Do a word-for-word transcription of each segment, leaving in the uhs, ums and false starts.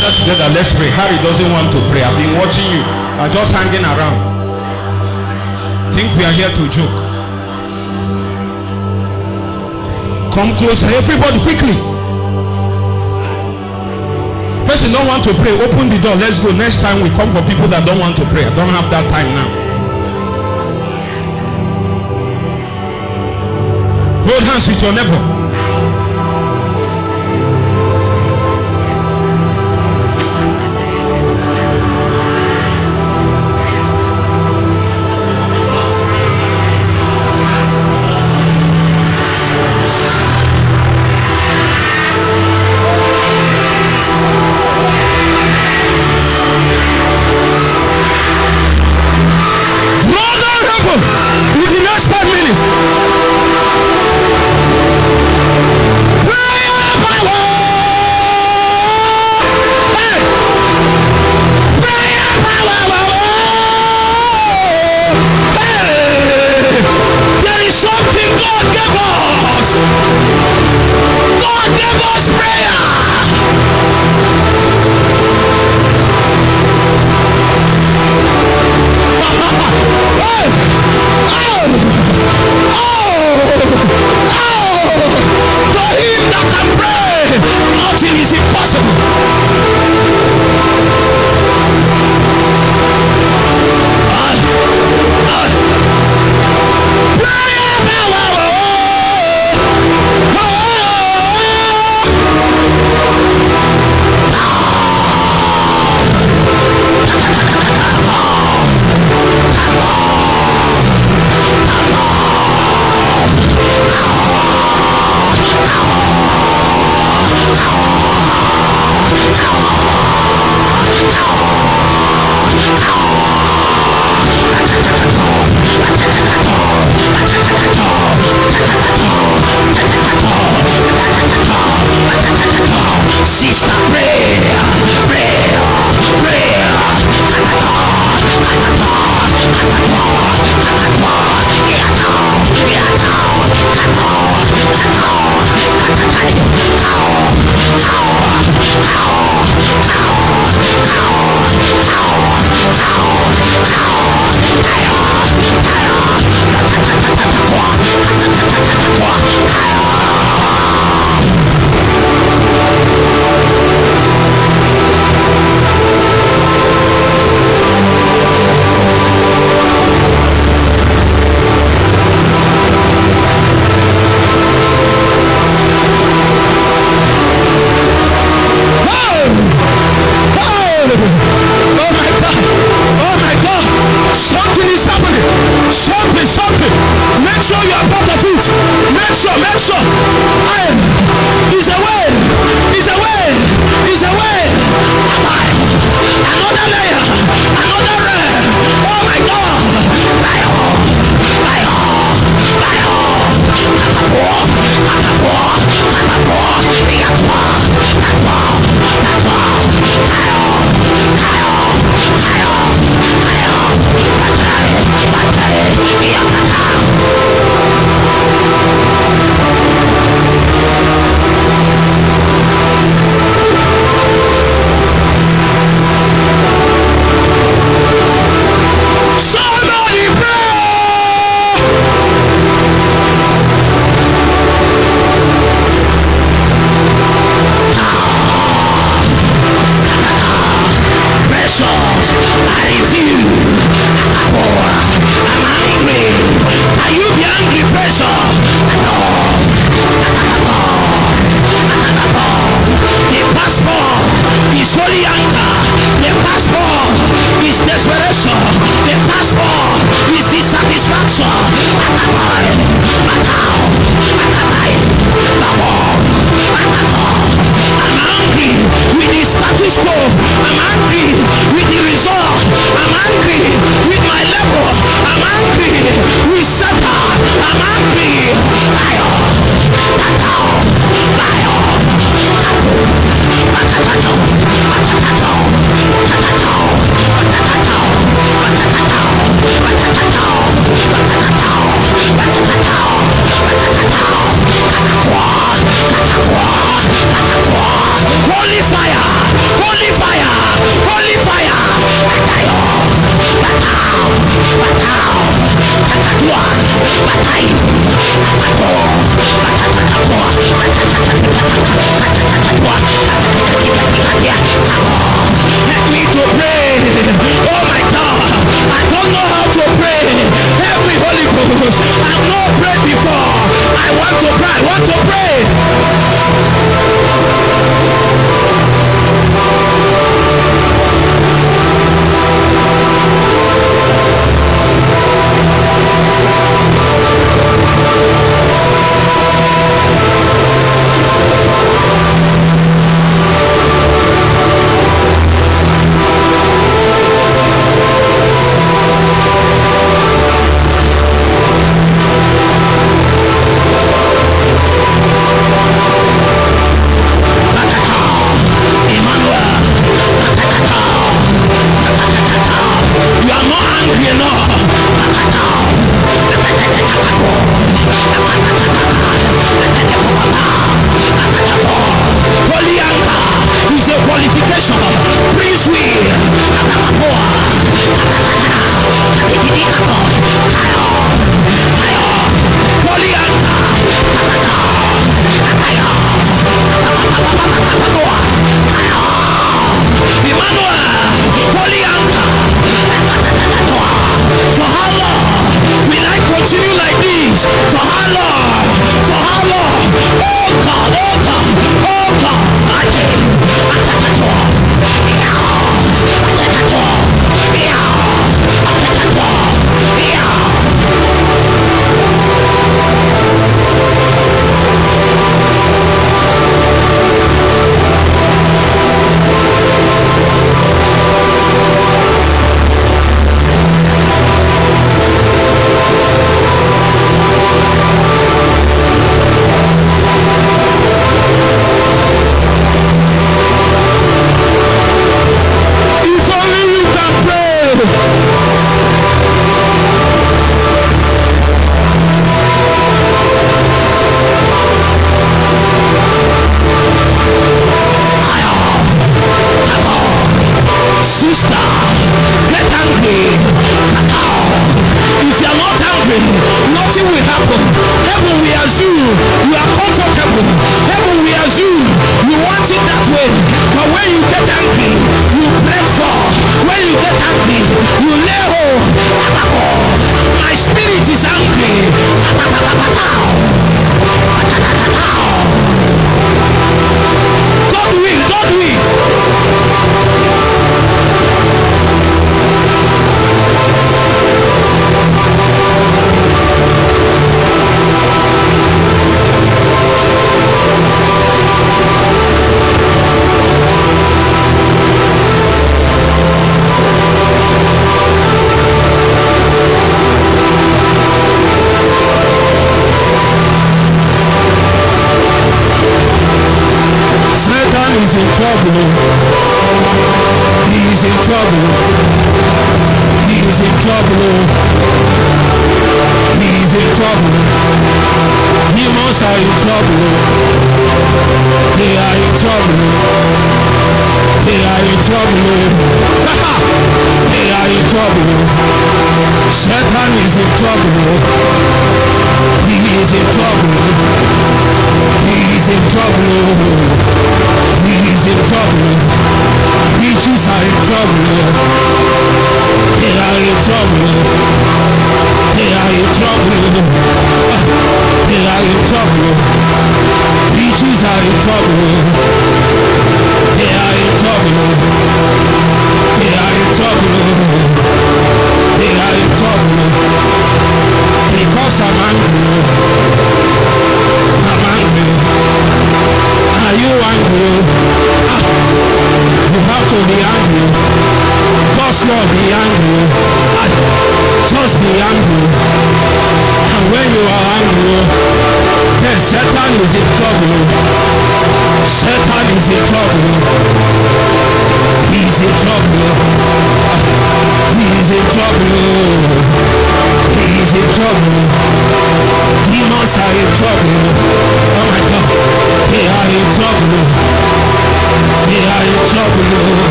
gather together. Let's pray. Harry doesn't want to pray. I've been watching you. I'm just hanging around. Think we are here to joke. Come closer, everybody, quickly. Person don't want to pray. Open the door. Let's go. Next time we come for people that don't want to pray. I don't have that time now. Hold hands with your neighbor. In the next five minutes.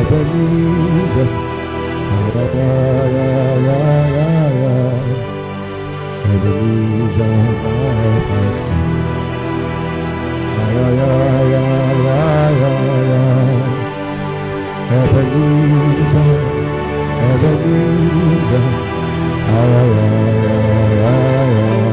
Ebenezer, yeah, yeah, yeah, yeah, yeah. Ebenezer, my help has come. Yeah, yeah, yeah, yeah, yeah, yeah. Ebenezer, Ebenezer, yeah, yeah, yeah,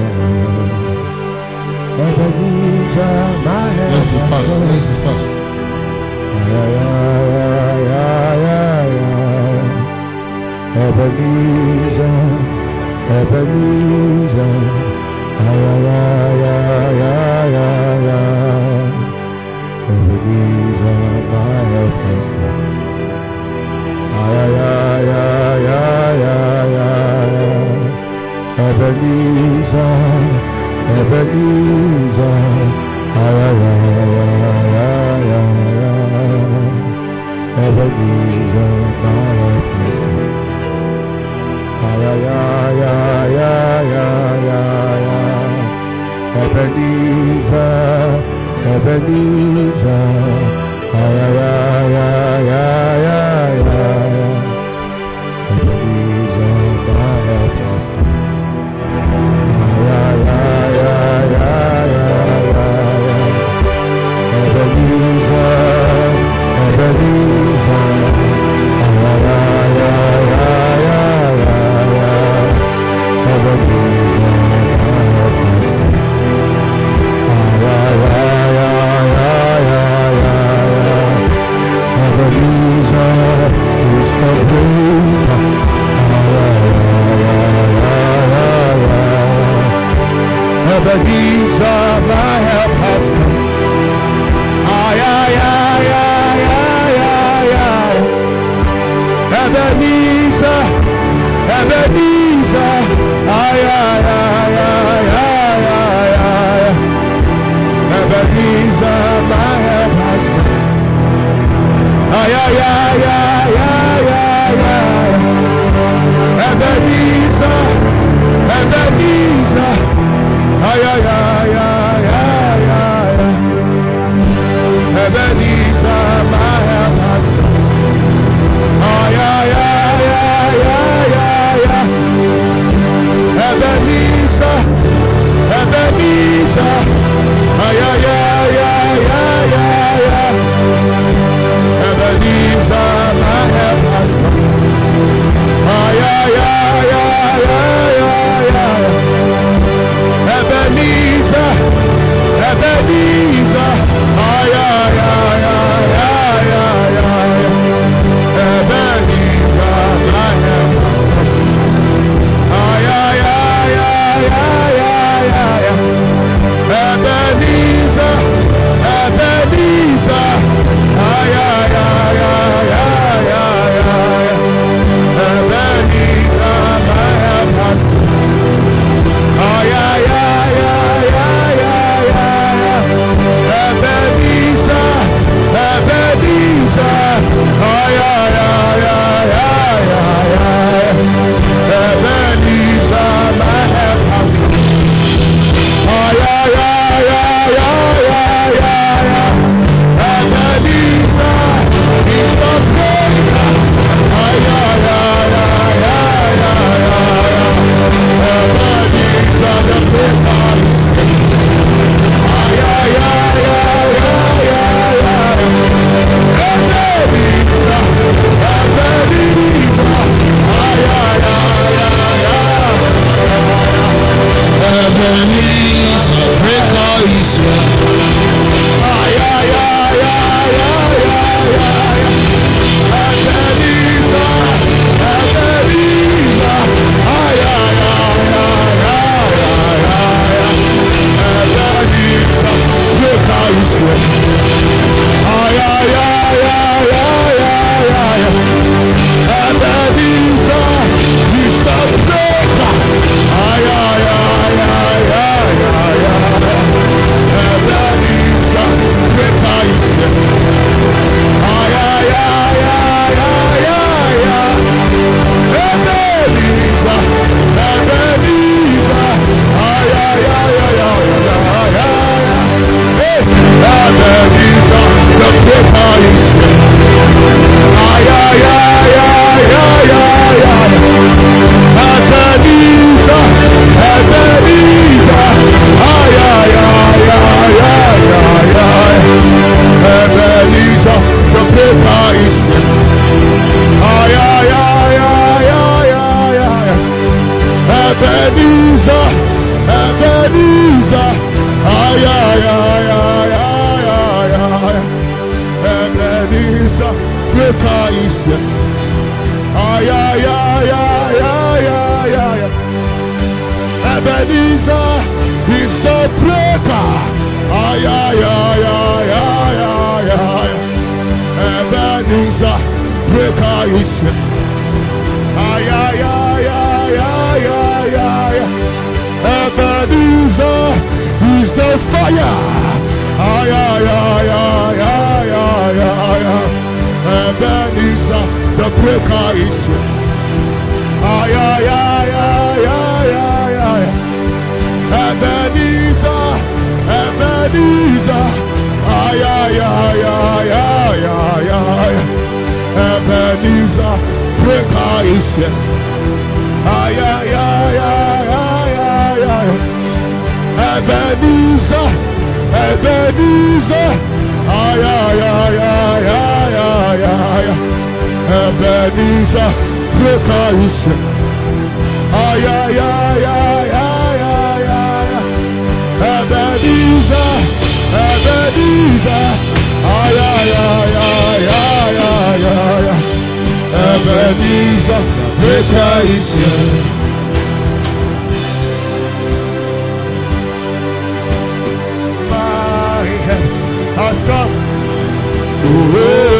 yeah. Ebenezer, my help. Let's be fast. Let's be fast. Yeah, yeah, yeah, yeah, yeah. Ebenezer, Ebenezer, yeah, yeah, yeah, yeah, yeah, yeah. Ebenezer, my help has come. Yeah, yeah, yeah, yeah, yeah, yeah. Ebenezer, Ebenezer, yeah, yeah, yeah, yeah, yeah. Ebenezer, my help has come. Yeah, yeah, yeah, yeah, yeah, yeah. Ebenezer, Ebenezer, yeah, yeah, yeah, yeah, yeah. Ebenezer, my help has come. Yeah, yeah, yeah, yeah, yeah, yeah. Ebenezer, Ebenezer, yeah, yeah, yeah, yeah, yeah. Ebenezer, my help has come. Yeah, yeah, yeah, yeah, yeah, yeah. yeah, yeah, yeah, yeah, yeah, yeah, yeah. Ebenezer, the breaker is here. Ah, yeah, yeah, yeah, yeah, yeah, yeah, yeah. Ebenezer, Ebenezer. Ah, yeah, yeah, yeah, yeah, yeah, yeah, yeah. Ebenezer, breaker is here. Ah, yeah, yeah, yeah, yeah, yeah, yeah. Ebenezer, Ebenezer, ah, yeah, yeah, yeah, yeah, yeah, yeah, yeah. Ebenezer, breaker is here. Ah, yeah, yeah, yeah, yeah, yeah, yeah, yeah. Ebenezer, Ebenezer, ah, yeah, yeah, yeah, yeah, yeah, yeah, yeah. Ebenezer, breaker is here. Has come. Oh,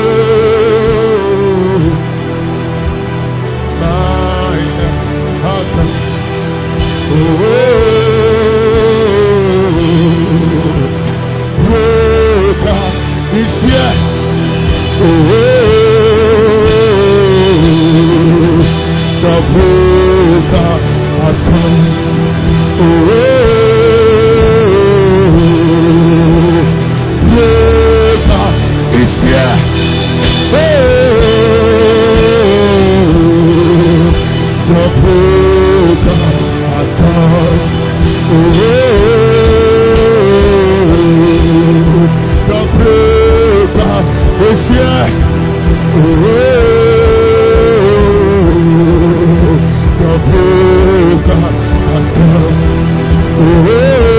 my has come. Oh, breaker is here. Oh, the breaker has come. Oh, is here. Oh, the breaker has come. Oh, the breaker is here. Oh, the breaker has come. Oh,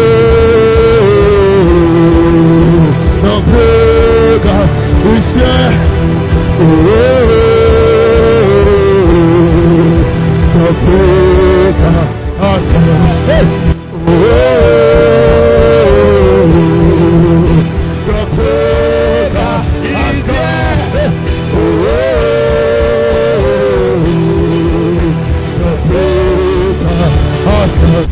the breaker is here. Oh, the breaker has come. Hey. Oh, the breaker has come. Oh, the breaker has come.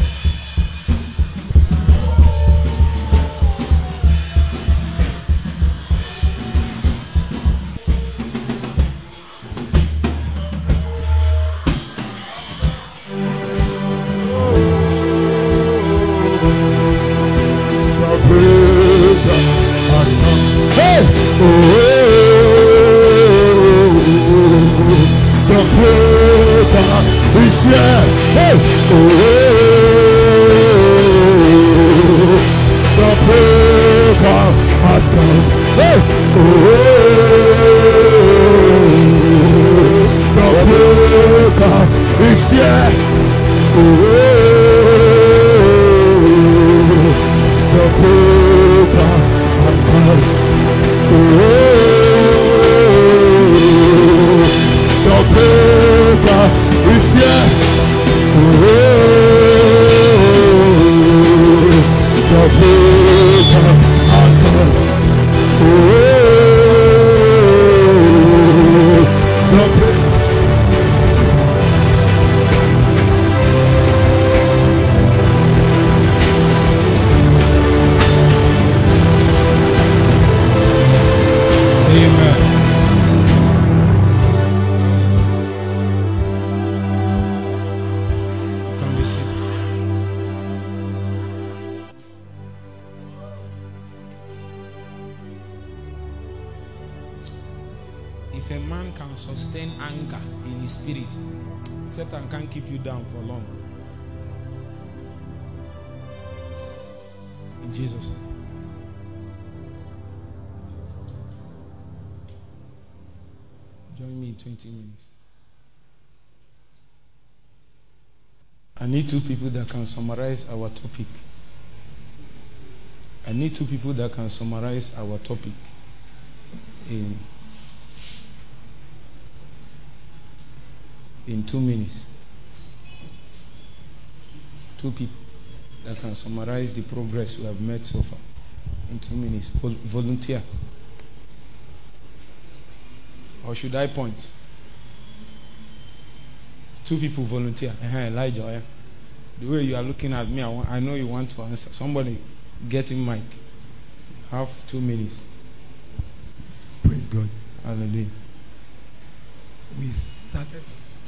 If a man can sustain anger in his spirit, Satan can't keep you down for long. In Jesus' name. Join me in twenty minutes. I need two people that can summarize our topic. I need two people that can summarize our topic in in two minutes. Two people that can summarize the progress we have made so far in two minutes. Vol- volunteer. Or should I point? Two people volunteer. Uh-huh, Elijah. Yeah. The way you are looking at me, I, want, I know you want to answer. Somebody get in mic. Have two minutes. Praise God. Hallelujah. We started.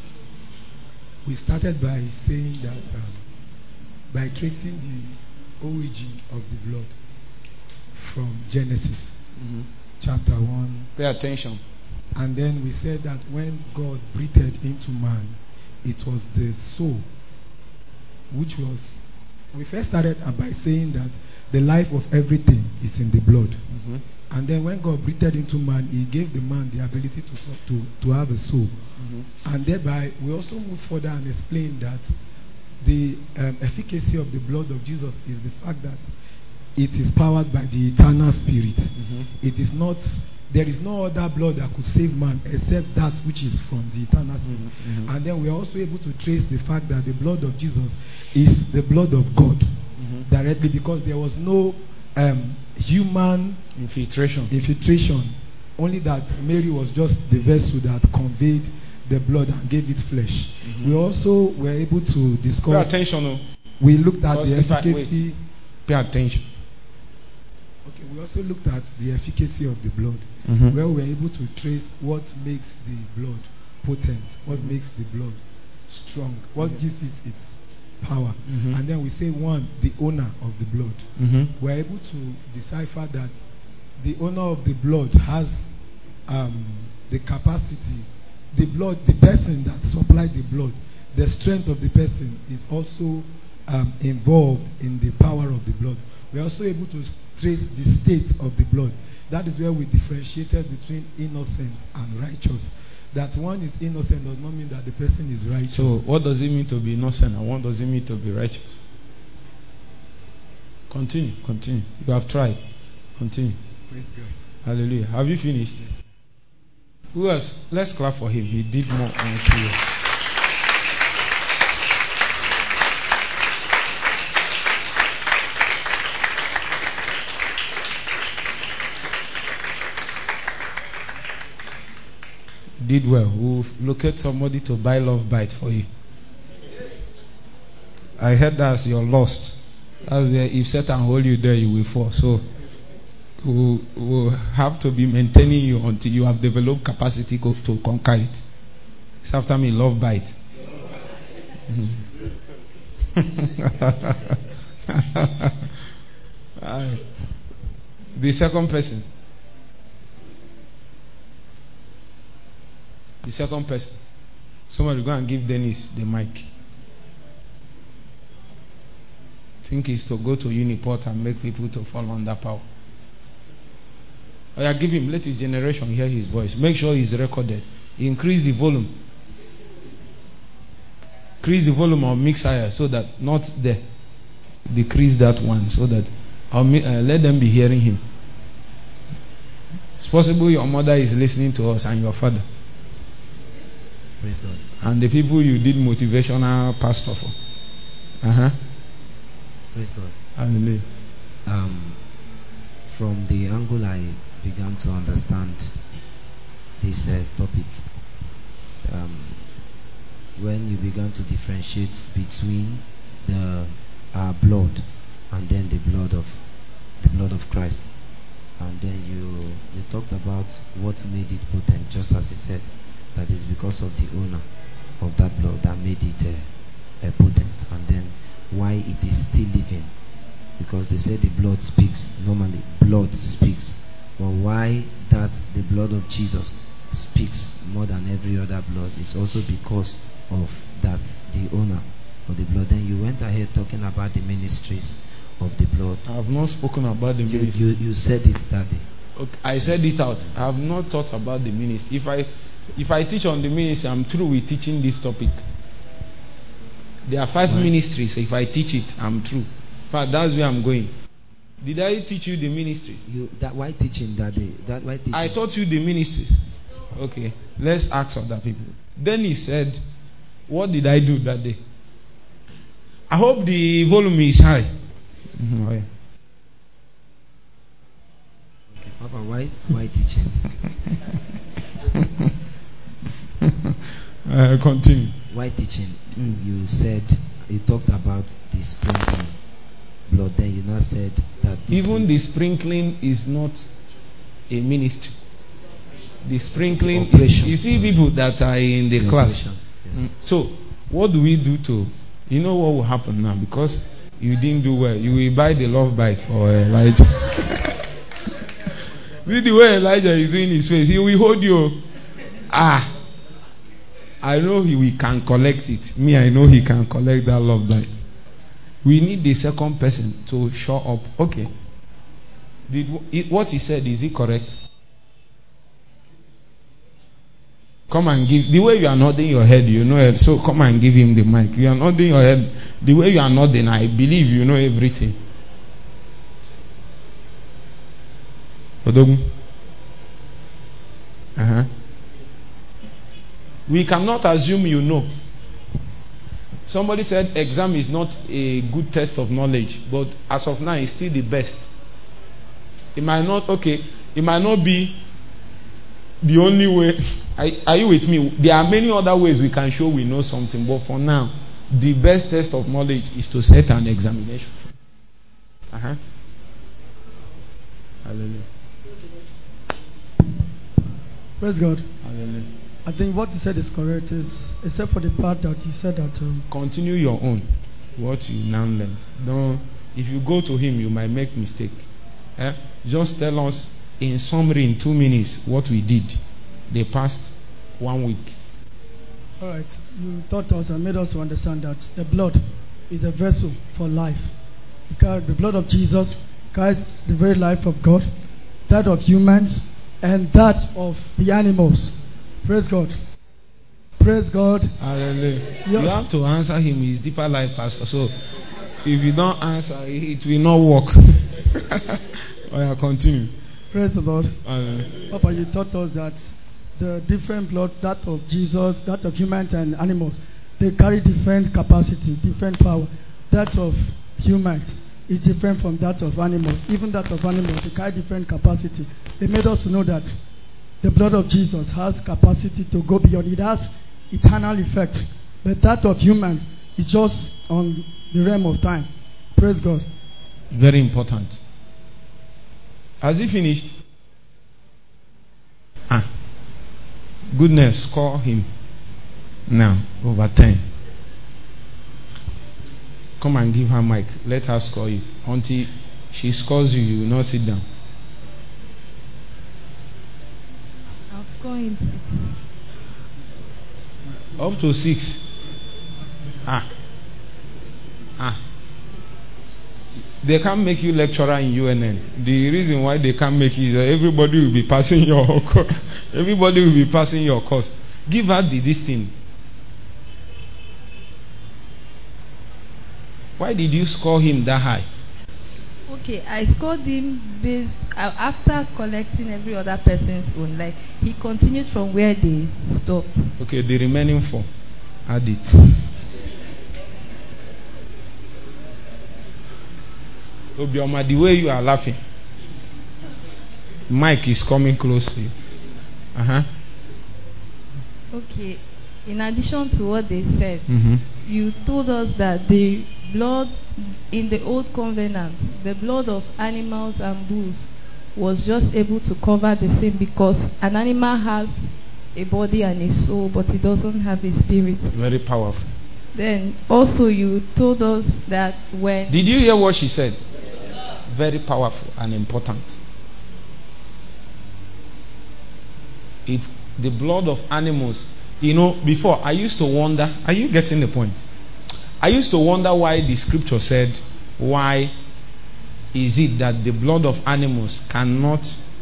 We started by saying that um, by tracing the origin of the blood from Genesis Mm-hmm. chapter one. Pay attention. And then we said that when God breathed into man, it was the soul, which was, we first started by saying that the life of everything is in the blood. Mm-hmm. And then when God breathed into man, he gave the man the ability to to, to have a soul. Mm-hmm. And thereby, we also move further and explain that the um, efficacy of the blood of Jesus is the fact that it is powered by the eternal spirit. Mm-hmm. It is not, there is no other blood that could save man except that which is from the eternal spirit. Mm-hmm. And then we are also able to trace the fact that the blood of Jesus is the blood of God mm-hmm. directly, because there was no um, human infiltration. infiltration. Only that Mary was just the vessel that conveyed the blood and gave it flesh. Mm-hmm. We also were able to discuss. Pay attention. Oh. We looked at the efficacy. Pay attention. Okay, we also looked at the efficacy of the blood, mm-hmm. where we were able to trace what makes the blood potent, what mm-hmm. makes the blood strong, what mm-hmm. gives it its power. Mm-hmm. And then we say, one, the owner of the blood. Mm-hmm. We're able to decipher that the owner of the blood has um, the capacity, the blood, the person that supplied the blood, the strength of the person is also um, involved in the power of the blood. We're also able to trace the state of the blood. That is where we differentiated between innocence and righteous. That one is innocent does not mean that the person is righteous. So, what does it mean to be innocent and what does it mean to be righteous? Continue, continue. You have tried. Continue. Praise God. Hallelujah. Have you finished? Yes. Who else? Let's clap for him. He did more on clear. Did well. We'll locate somebody to buy Love Bite for you. I heard that's your lost. That's where if Satan hold you there, you will fall. So we'll, we'll have to be maintaining you until you have developed capacity to, to conquer it. It's after me, Love Bite. The second person. The second person. Somebody go and give Dennis the mic. Think is to go to Uniport and make people to fall under power. Oh yeah, give him. Let his generation hear his voice. Make sure he's recorded. Increase the volume. Increase the volume or mix higher so that not there. Decrease that one so that I'll uh, let them be hearing him. It's possible your mother is listening to us and your father. Praise God. And the people you did motivational pastor for. Uh-huh. Praise God. Hallelujah. Um, from the angle I began to understand this uh, topic, um, when you began to differentiate between the our blood and then the blood of the blood of Christ, and then you you talked about what made it potent, just as he said. That is because of the owner of that blood that made it uh, uh, potent, and then why it is still living, because they say the blood speaks. Normally blood speaks, but why that the blood of Jesus speaks more than every other blood is also because of that the owner of the blood. Then you went ahead talking about the ministries of the blood. I have not spoken about the you, ministry. you, you said it that day. Okay, I said it out. I have not thought about the ministry. If I If I teach on the ministry, I'm through with teaching this topic. There are five right. ministries. If I teach it, I'm through. In fact, that's where I'm going. Did I teach you the ministries? You, that why teaching that day? That why teaching? I taught you the ministries. Okay, let's ask other people. Then he said, "What did I do that day?" I hope the volume is high. Mm-hmm. Oh, yeah. Okay, Papa, why why teaching? uh, continue. Why teaching? Mm. You said you talked about the sprinkling blood. Then you now said that this Even the sprinkling is not a ministry. The sprinkling, Operation. you see people that are in the, the class. operation, yes. Mm. So, what do we do to, you know what will happen now? Because you didn't do well, you will buy the love bite for Elijah. See the way Elijah is doing his face, he will hold you. Ah, I know he we can collect it. Me, I know he can collect that love bite. We need the second person to show up. Okay. Did what he said, is it correct? Come and give. The way you are nodding your head, you know it. So come and give him the mic. You are nodding your head. The way you are nodding, I believe you know everything. Uh-huh. We cannot assume you know. Somebody said exam is not a good test of knowledge, but as of now, it's still the best. It might not, okay, it might not be the only way. Are, are you with me? There are many other ways we can show we know something, but for now, the best test of knowledge is to set an examination. Uh-huh. Hallelujah. Praise God. Hallelujah. I think what you said is correct, is except for the part that you said that um, continue your own, what you now learned. Don't, if you go to him, you might make mistake. Eh? Just tell us in summary in two minutes what we did the past one week. All right, you taught us and made us to understand that the blood is a vessel for life. Because the blood of Jesus carries the very life of God, that of humans, and that of the animals. Praise God. Praise God. Hallelujah. Your you have to answer him his deeper life, Pastor. So if you don't answer, it will not work. Oh, yeah, continue. Praise the Lord. Hallelujah. Papa, you taught us that the different blood, that of Jesus, that of humans and animals, they carry different capacity, different power. That of humans is different from that of animals. Even that of animals, they carry different capacity. They made us know that the blood of Jesus has capacity to go beyond. It has eternal effect. But that of humans is just on the realm of time. Praise God. Very important. Has he finished? Ah. Goodness, score him. Now, over ten. Come and give her mic. Let her score you. Until she scores you, you will not sit down. I'll score him six. Up to six. Ah. Ah. They can't make you lecturer in U N N. The reason why they can't make you is that everybody will be passing your course. Everybody will be passing your course. Give her the this thing. Why did you score him that high? Okay, I scored him based uh, after collecting every other person's own. Like he continued from where they stopped. Okay, the remaining four. Add it. Obioma, the way you are laughing, Mike is coming close to you. Uh huh. Okay, in addition to what they said, Mm-hmm. you told us that the blood in the old covenant, the blood of animals and bulls was just able to cover the sin because an animal has a body and a soul, but it doesn't have a spirit. Very powerful. Then also you told us that when... Did you hear what she said? Very powerful and important. It's the blood of animals. You know, before I used to wonder, are you getting the point? I used to wonder why the scripture said, why is it that the blood of animals cannot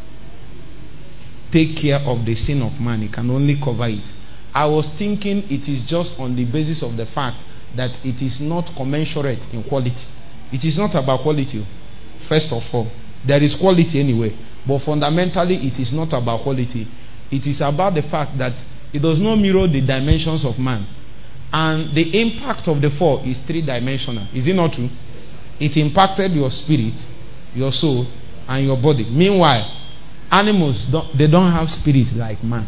take care of the sin of man? It can only cover it. I was thinking it is just on the basis of the fact that it is not commensurate in quality. It is not about quality, first of all. There is quality anyway, but fundamentally it is not about quality. It is about the fact that it does not mirror the dimensions of man. And the impact of the fall is three-dimensional. Is it not true? It impacted your spirit, your soul, and your body. Meanwhile, animals, don't, they don't have spirit like man.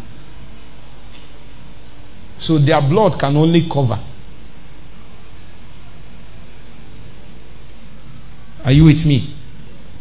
So their blood can only cover. Are you with me?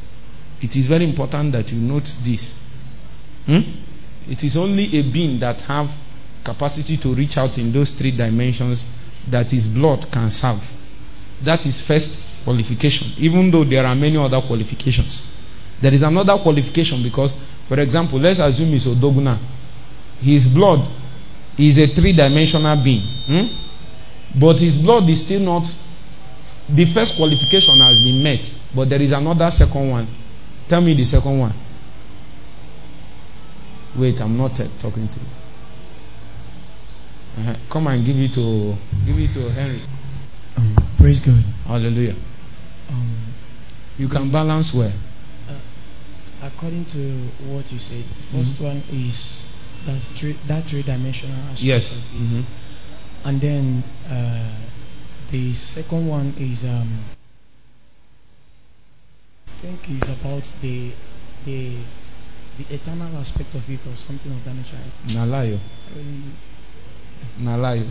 It is very important that you note this. Hmm? It is only a being that have capacity to reach out in those three dimensions that his blood can serve. That is first qualification, even though there are many other qualifications. There is another qualification because, for example, let's assume it's Odoguna. His blood is a three-dimensional being. Hmm? But his blood is still not... The first qualification has been met, but there is another second one. Tell me the second one. Wait, I'm not uh, talking to you. Uh-huh. Come and give it to give it to Henry. Um, praise God. Hallelujah. Um, you can balance well. Uh, according to what you said, first mm-hmm. one is that's three, that three-dimensional aspect yes. of it, mm-hmm. and then uh, the second one is um, I think is about the the the eternal aspect of it or something of that nature. Nalayo. Nalayo.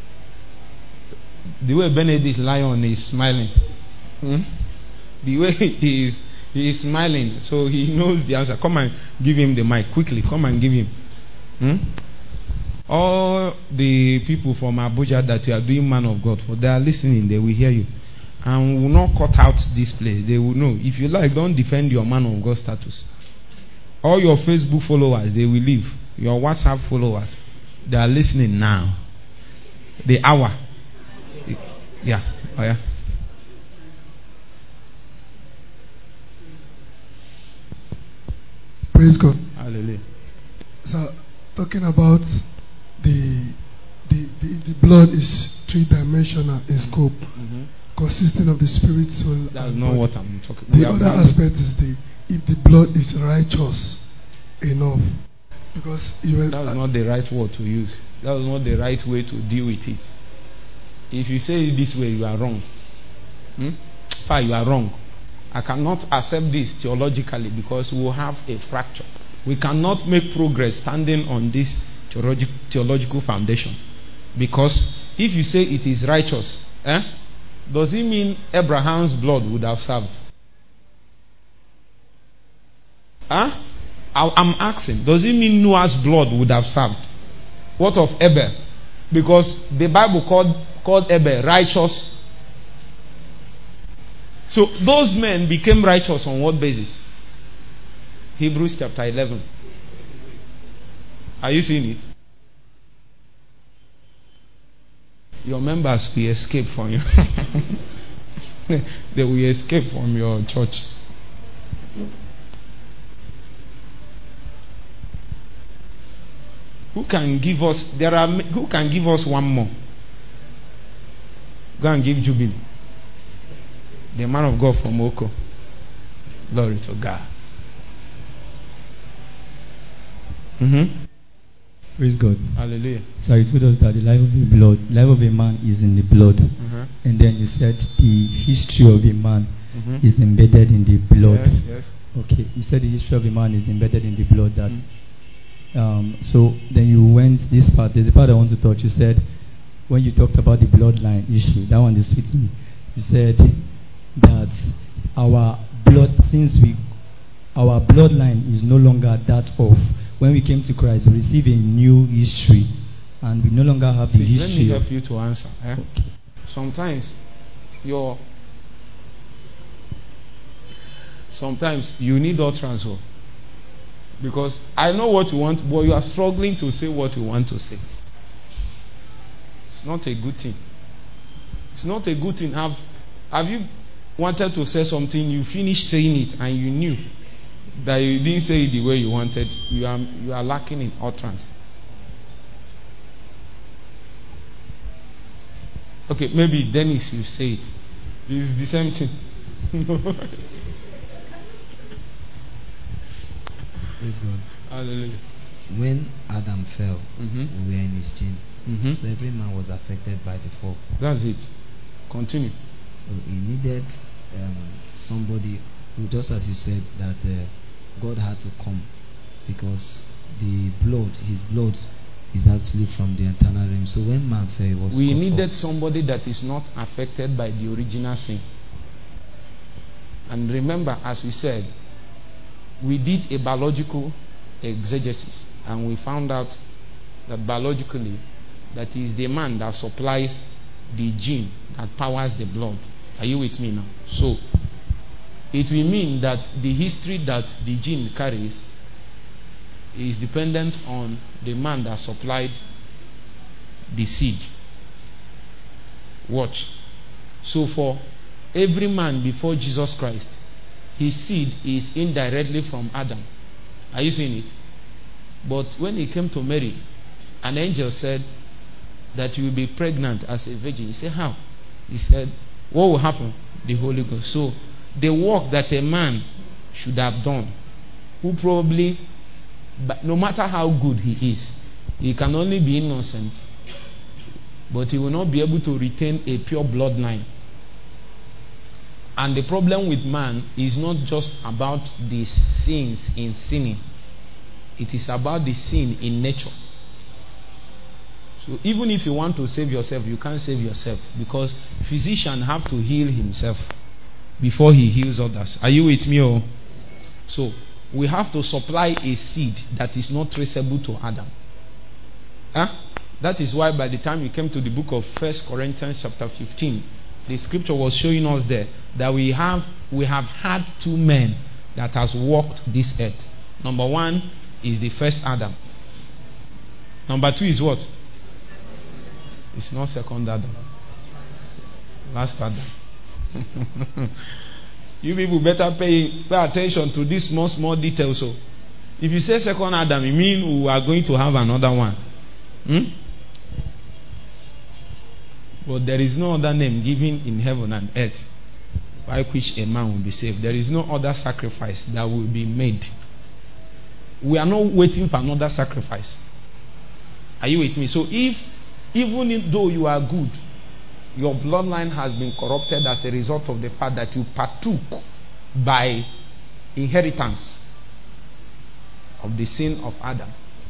The way Benedict Lion is smiling. Hmm? The way he is he is smiling, so he knows the answer. Come and give him the mic quickly. Come and give him. Hmm? All the people from Abuja that you are doing man of God for, they are listening. They will hear you, and will not cut out this place. They will know. If you like, don't defend your man of God status. All your Facebook followers, they will leave. Your WhatsApp followers, they are listening now. The hour. Yeah. Oh, yeah. Praise God. Hallelujah. So, talking about the the the, the blood is three-dimensional in scope, mm-hmm. consisting of the spirit, soul, That's and not body. what I'm talking about. The other aspect is the if the blood is righteous enough, because you were, that's uh, not the right word to use. That's not the right way to deal with it. If you say it this way, you are wrong. Hmm? Fine, you are wrong. I cannot accept this theologically because we will have a fracture. We cannot make progress standing on this theologi- theological foundation. Because if you say it is righteous, eh, does it mean Abraham's blood would have served? Huh? I'm asking, does it mean Noah's blood would have served? What of Abel? Because the Bible called, called Abel righteous. So those men became righteous on what basis? Hebrews chapter eleven. Are you seeing it? Your members will escape from you. They will escape from your church. Who can give us? There are who can give us one more? Go and give Jubilee. The man of God from Oko. Glory to God. Mm-hmm. Praise God. Hallelujah. So you told us that the life of the blood, life of a man is in the blood, mm-hmm. and then you said the history of a man mm-hmm. is embedded in the blood. Yes, yes. Okay. You said the history of a man is embedded in the blood. That. Mm-hmm. Um, so then you went this part. There's a part I want to touch. You said when you talked about the bloodline issue, that one just fits me. You said that our blood, since we, our bloodline is no longer that of when we came to Christ, we receive a new history, and we no longer have the See, history. Let me help you to answer. Eh? Okay. Sometimes your sometimes you need utterance, because I know what you want, but you are struggling to say what you want to say. It's not a good thing. It's not a good thing. Have Have you wanted to say something, you finished saying it, and you knew that you didn't say it the way you wanted? You are you are lacking in utterance. Okay, maybe Dennis, you say it. It's the same thing. Praise God. Hallelujah. When Adam fell, Mm-hmm. we were in his gene. Mm-hmm. So every man was affected by the fall. That's it. Continue. So he needed um, somebody who, just as you said, that uh, God had to come, because the blood, his blood, is actually from the eternal realm. So when man fell, he was We cut needed off. somebody that is not affected by the original sin. And remember, as we said, we did a biological exegesis, and we found out that biologically, that is the man that supplies the gene that powers the blood. Are you with me now? So, it will mean that the history that the gene carries is dependent on the man that supplied the seed. Watch. So for every man before Jesus Christ, his seed is indirectly from Adam. Are you seeing it? But when he came to Mary, an angel said that you will be pregnant as a virgin. He said, how? He said, what will happen? The Holy Ghost. So the work that a man should have done, who probably, but no matter how good he is, he can only be innocent, but he will not be able to retain a pure bloodline. And the problem with man is not just about the sins in sinning. It is about the sin in nature. So even if you want to save yourself, you can't save yourself, because physician have to heal himself before he heals others. Are you with me? Oh? So we have to supply a seed that is not traceable to Adam. Huh? That is why by the time we came to the book of First Corinthians chapter fifteen, the scripture was showing us there that we have we have had two men that has walked this earth. Number one is the first Adam. Number two is what? It's not second Adam. Last Adam. You people better pay pay attention to these small small details. So, if you say second Adam, it means we are going to have another one. Hmm? But there is no other name given in heaven and earth by which a man will be saved. There is no other sacrifice that will be made. We are not waiting for another sacrifice. Are you with me? So if, even if though you are good, your bloodline has been corrupted as a result of the fact that you partook by inheritance of the sin of Adam.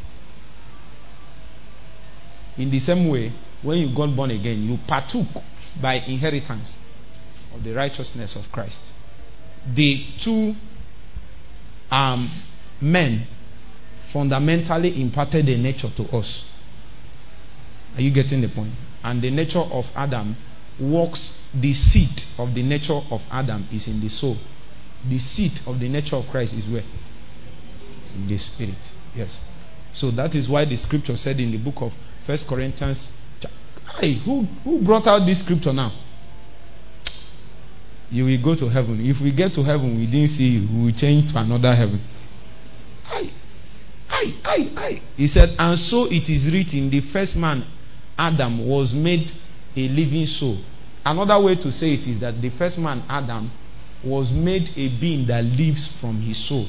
In the same way, when you got born again, you partook by inheritance of the righteousness of Christ. The two um, men fundamentally imparted a nature to us. Are you getting the point? And the nature of Adam works, the seed of the nature of Adam is in the soul. The seed of the nature of Christ is where? In the spirit. Yes. So that is why the scripture said in the book of First Corinthians, hey, who, who brought out this scripture now? You will go to heaven. If we get to heaven, we didn't see you, we will change to another heaven. Aye. Aye, aye, aye. He said, and so it is written, the first man, Adam, was made a living soul. Another way to say it is that the first man, Adam, was made a being that lives from his soul.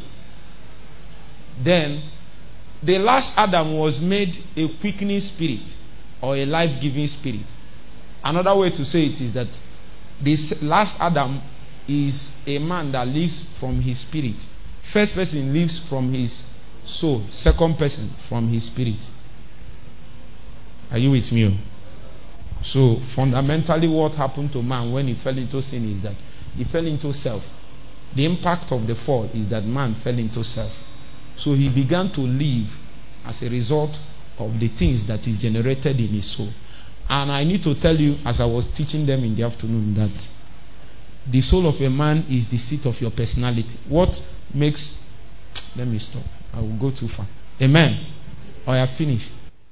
Then, the last Adam was made a quickening spirit or a life-giving spirit. Another way to say it is that this last Adam is a man that lives from his spirit. First person lives from his soul. Second person from his spirit. Are you with me? So fundamentally what happened to man when he fell into sin is that he fell into self. The impact of the fall is that man fell into self. So he began to live as a result of the things that is generated in his soul. And I need to tell you, as I was teaching them in the afternoon, that the soul of a man is the seat of your personality. What makes... Let me stop. I will go too far. Amen. I have finished.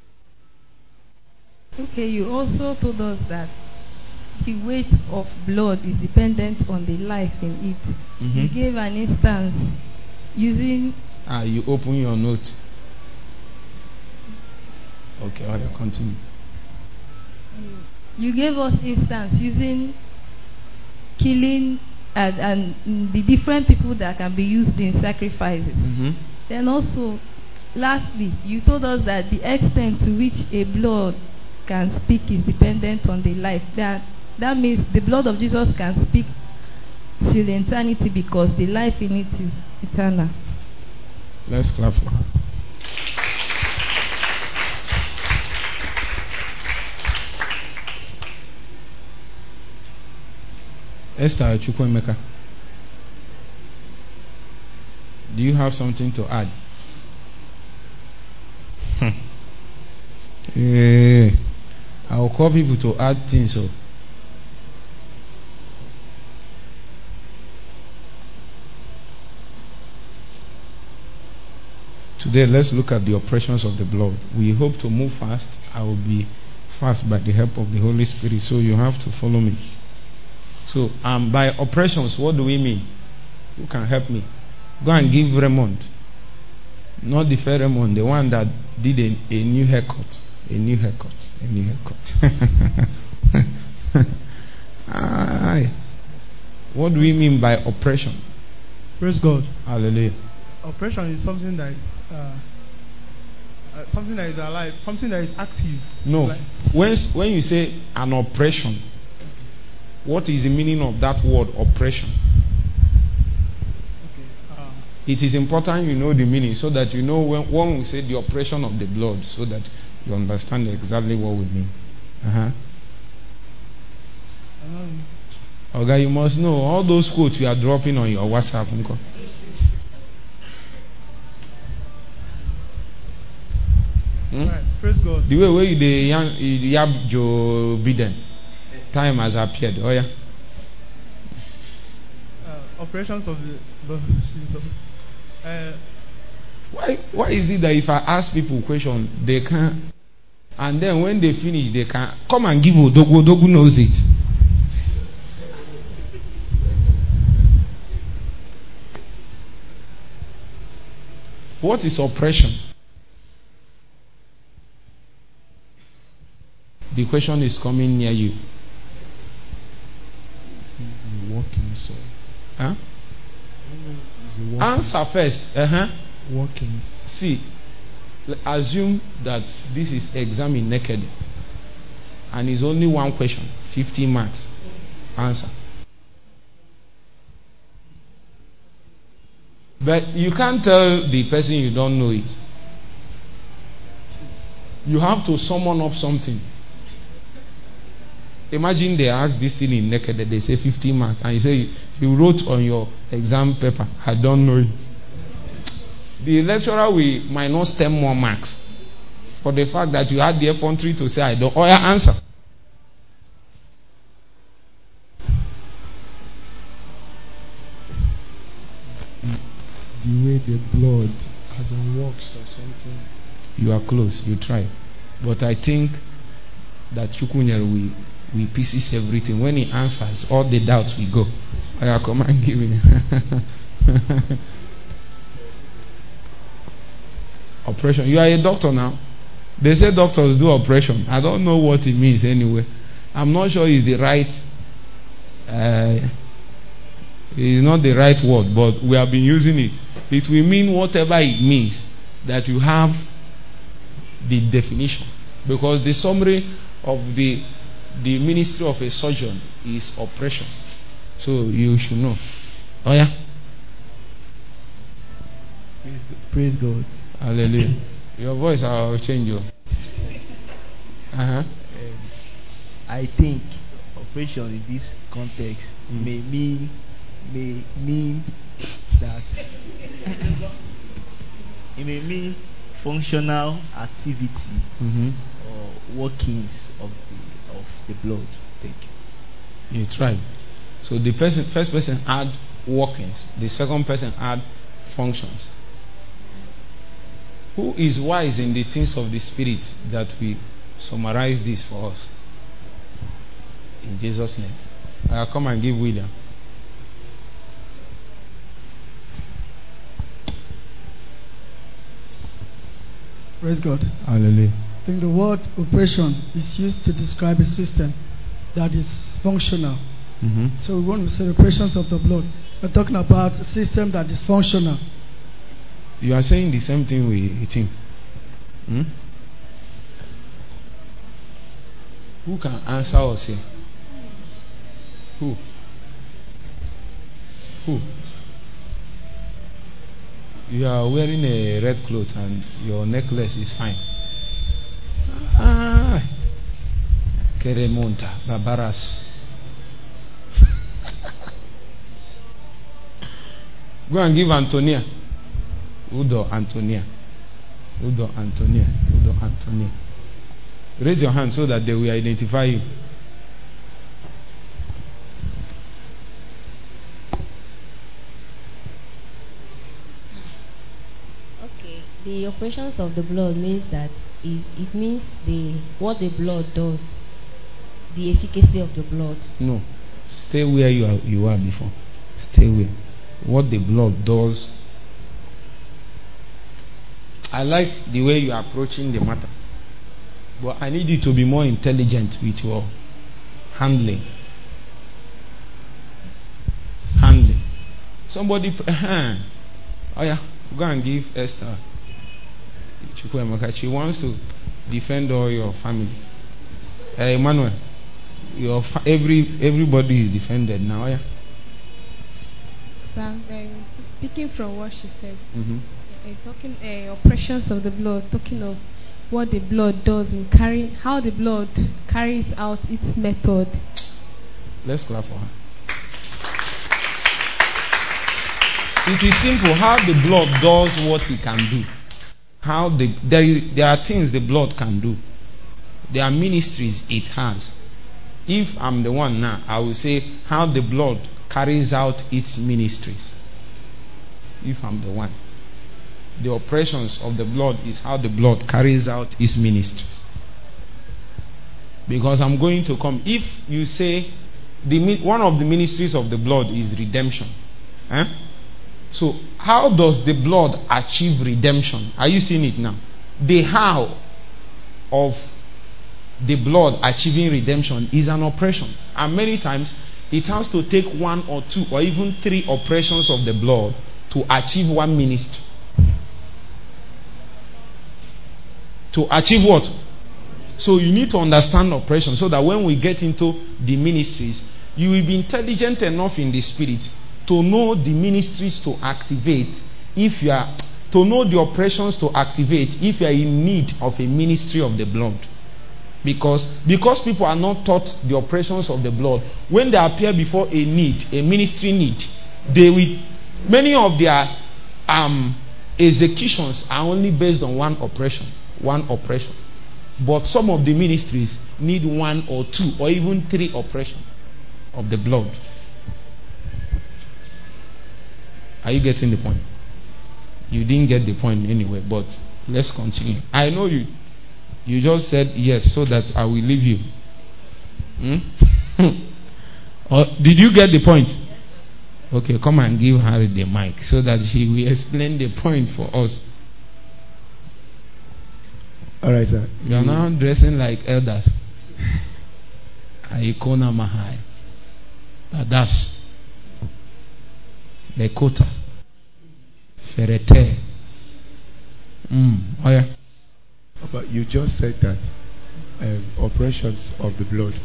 Okay, you also told us that the weight of blood is dependent on the life in it. Mm-hmm. You gave an instance using... Ah, you open your note. Okay, I will continue. You gave us instance using killing and, and the different people that can be used in sacrifices. Mm-hmm. Then also, lastly, you told us that the extent to which a blood can speak is dependent on the life. That that means the blood of Jesus can speak till eternity because the life in it is eternal. Let's clap for her. Esther Chukwemeka. Do you have something to add? uh, I'll call people to add things. So. Today, let's look at the operations of the blood. We hope to move fast. I will be fast by the help of the Holy Spirit. So you have to follow me. So, um, by operations, what do we mean? Who can help me? Go and give Raymond. Not the fair Raymond, the one that did a, a new haircut. A new haircut. A new haircut. Aye. What do we mean by operation? Praise God. Hallelujah. Operation is something that is uh, uh, something that is alive, something that is active. No. Like, when, when you say an operation, what is the meaning of that word operation? Okay. Uh, it is important you know the meaning so that you know when, when we say the operation of the blood, so that you understand exactly what we mean. Uh-huh. Okay, you must know all those quotes you are dropping on your WhatsApp. Uncle. Hmm? Right. Praise God. The way where you the young Yab Joe Biden, time has appeared. Oh yeah. Uh, operations of the Lord Jesus. Uh, why why is it that if I ask people question they can't, and then when they finish they can come and give Odogu? Odogu knows it. What is oppression? The question is coming near you. Walking, so. Huh? Answer first. Uh-huh. Walking. See, assume that this is exam in naked, and it's only one question, fifteen marks. Answer. But you can't tell the person you don't know it. You have to summon up something. Imagine they ask this thing in naked, they say fifteen marks, and you say you wrote on your exam paper, I don't know it. The lecturer will minus ten more marks for the fact that you had the effrontery to say I don't. Or your answer. The way the blood has works or something. You are close. You try, but I think that Chukwunyere will we pieces everything. When he answers, all the doubts will go. I come and give him. Operation. You are a doctor now. They say doctors do operation. I don't know what it means anyway. I'm not sure it's the right. Uh, it's not the right word, but we have been using it. It will mean whatever it means that you have the definition, because the summary of the the ministry of a surgeon is operation. So you should know. Oh yeah. Praise, praise God. Hallelujah. Your voice will change you. Uh-huh. Um, I think operation in this context mm. may mean may mean that it may mean functional activity mm-hmm. or workings of the of the blood. Thank you. You tried. So the person, first person add workings, the second person add functions. Who is wise in the things of the Spirit that we summarize this for us? In Jesus' name. I'll come and give William. Praise God. Hallelujah. I think the word operation is used to describe a system that is functional. Mm-hmm. So we want to say operations of the blood. We're talking about a system that is functional. You are saying the same thing with him. Hmm? Who can answer us here? Who? Who? You are wearing a red cloth and your necklace is fine. Ah, Keremonta, Babaras. Go and give Antonia. Udo Antonia. Udo Antonia. Udo Antonia. Raise your hand so that they will identify you. Okay. The operations of the blood means that it, it means the what the blood does, the efficacy of the blood. No. Stay where you are you are before. Stay where. What the blood does. I like the way you are approaching the matter. But I need you to be more intelligent with your handling. Handling. Somebody, uh, oh yeah, go and give Esther. She wants to defend all your family. Uh, Emmanuel, your fa- every everybody is defended now. Oh yeah. So, um, picking from what she said, Mm-hmm. uh, talking uh, operations of the blood, talking of what the blood does in carrying, how the blood carries out its method. Let's clap for her. It is simple how the blood does what it can do. How the there, is, there are things the blood can do. There are ministries it has. If I'm the one now, I will say how the blood carries out its ministries. If I'm the one. The operations of the blood is how the blood carries out its ministries. Because I'm going to come. If you say the one of the ministries of the blood is redemption. Eh? So how does the blood achieve redemption? Are you seeing it now? The how of the blood achieving redemption is an operation. And many times it has to take one or two or even three operations of the blood to achieve one ministry. To achieve what? So you need to understand operation so that when we get into the ministries, you will be intelligent enough in the spirit to know the ministries to activate if you are, to know the operations to activate if you are in need of a ministry of the blood. Because, because people are not taught the operations of the blood, when they appear before a need, a ministry need, they will, many of their um, executions are only based on one operation. One operation. But some of the ministries need one or two or even three operations of the blood. Are you getting the point? You didn't get the point anyway, but let's continue. I know you you just said yes so that I will leave you. Hmm? Or did you get the point? Okay, come and give Harry the mic so that he will explain the point for us. All right, sir. You are now dressing like elders. Aikona Mahai. Adash. Lekota. Ferete. Mm. Oh yeah. But you just said that um, operations of the blood.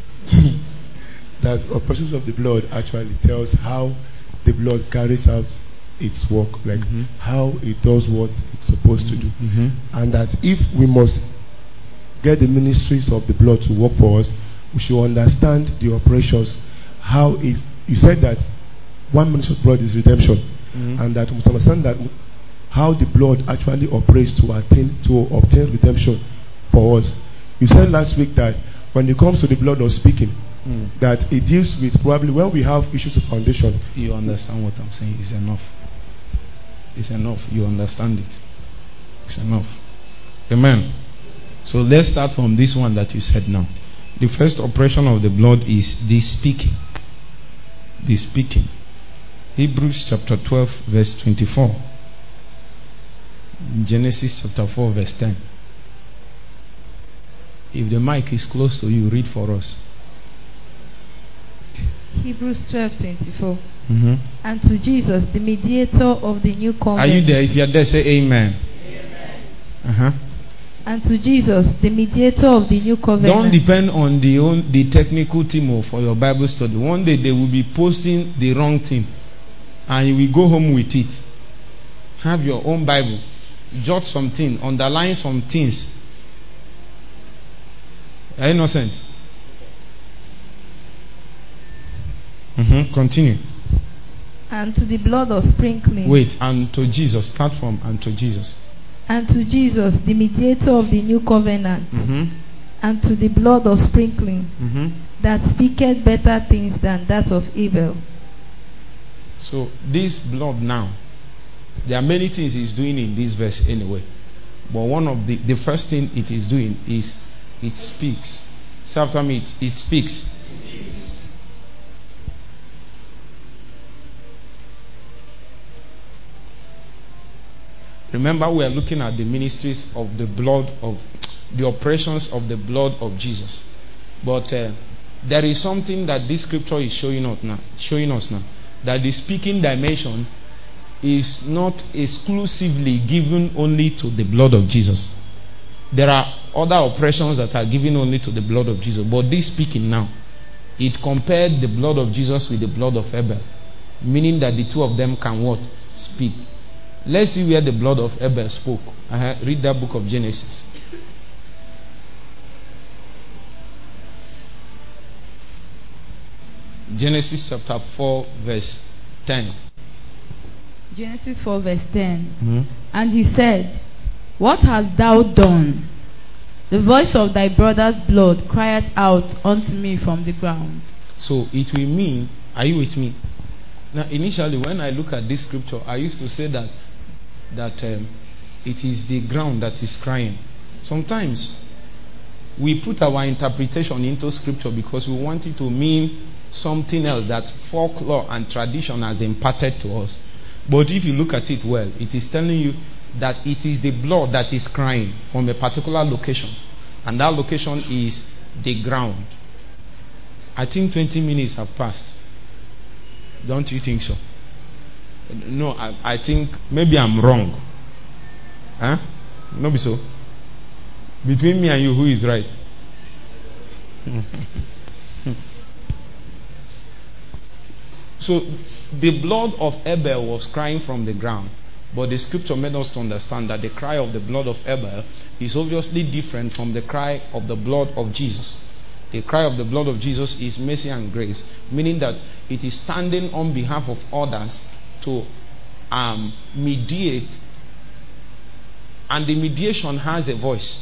That operations of the blood actually tells how the blood carries out its work, like mm-hmm. how it does what it's supposed to do. Mm-hmm. And that if we must get the ministries of the blood to work for us, we should understand the operations. How is, you said that one ministry of blood is redemption, mm-hmm. and that we must understand that how the blood actually operates to attain to obtain redemption for us. You said last week that when it comes to the blood of speaking, mm. that it deals with probably when we have issues of foundation. You understand what I'm saying? It's enough. It's enough. You understand it. It's enough. Amen. So let's start from this one that you said now. The first operation of the blood is the speaking. The speaking. Hebrews chapter twelve verse twenty-four. Genesis chapter four verse ten. If the mic is close to you, read for us. Hebrews twelve twenty-four. Mm-hmm. And to Jesus, the mediator of the new covenant. Are you there? If you are there, say amen. Amen. Uh-huh. And to Jesus, the mediator of the new covenant. Don't depend on the own, the technical team for your Bible study. One day they will be posting the wrong thing, and you will go home with it. Have your own Bible. Jot something. Underline some things. Are you innocent? Mm-hmm. Continue. And to the blood of sprinkling. Wait, and to Jesus. Start from and to Jesus. And to Jesus, the mediator of the new covenant. Mm-hmm. And to the blood of sprinkling, Mm-hmm. that speaketh better things than that of Abel. So this blood now, there are many things he's doing in this verse anyway. But one of the, the first thing it is doing is it speaks. Say after me, it, it speaks. Remember, we are looking at the ministries of the blood of the operations of the blood of Jesus. But uh, there is something that this scripture is showing us now, showing us now, that the speaking dimension is not exclusively given only to the blood of Jesus. There are other operations that are given only to the blood of Jesus. But this speaking now, it compared the blood of Jesus with the blood of Abel, meaning that the two of them can what? Speak. Let's see where the blood of Abel spoke. Uh-huh. Read that book of Genesis. Genesis chapter four, verse ten. Genesis four, verse ten. Mm-hmm. And he said, What hast thou done? The voice of thy brother's blood cried out unto me from the ground. So it will mean, are you with me? Now, initially, when I look at this scripture, I used to say that that um, it is the ground that is crying. Sometimes we put our interpretation into scripture because we want it to mean something else that folklore and tradition has imparted to us. But if you look at it well, it is telling you that it is the blood that is crying from a particular location, and that location is the ground. I think twenty minutes have passed. Don't you think so? No, I, I think maybe I'm wrong. Huh? No, be so. Between me and you, who is right? So the blood of Abel was crying from the ground, but the scripture made us to understand that the cry of the blood of Abel is obviously different from the cry of the blood of Jesus. The cry of the blood of Jesus is mercy and grace, meaning that it is standing on behalf of others to um, mediate, and the mediation has a voice.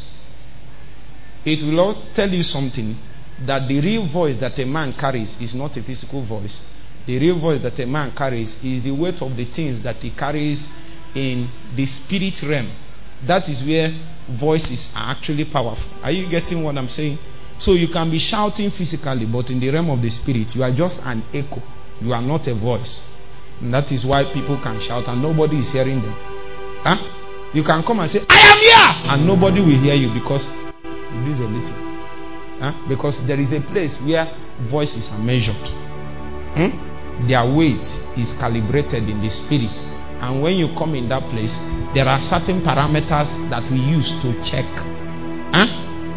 It will all tell you something, that the real voice that a man carries is not a physical voice. The real voice that a man carries is the weight of the things that he carries in the spirit realm. That is where voices are actually powerful. Are you getting what I'm saying? So you can be shouting physically, but in the realm of the spirit, you are just an echo. You are not a voice. And that is why people can shout and nobody is hearing them. Huh? You can come and say, I am here! And nobody will hear you because you lose a little. Huh? Because there is a place where voices are measured. Hmm? Their weight is calibrated in the spirit. And when you come in that place, there are certain parameters that we use to check. Huh?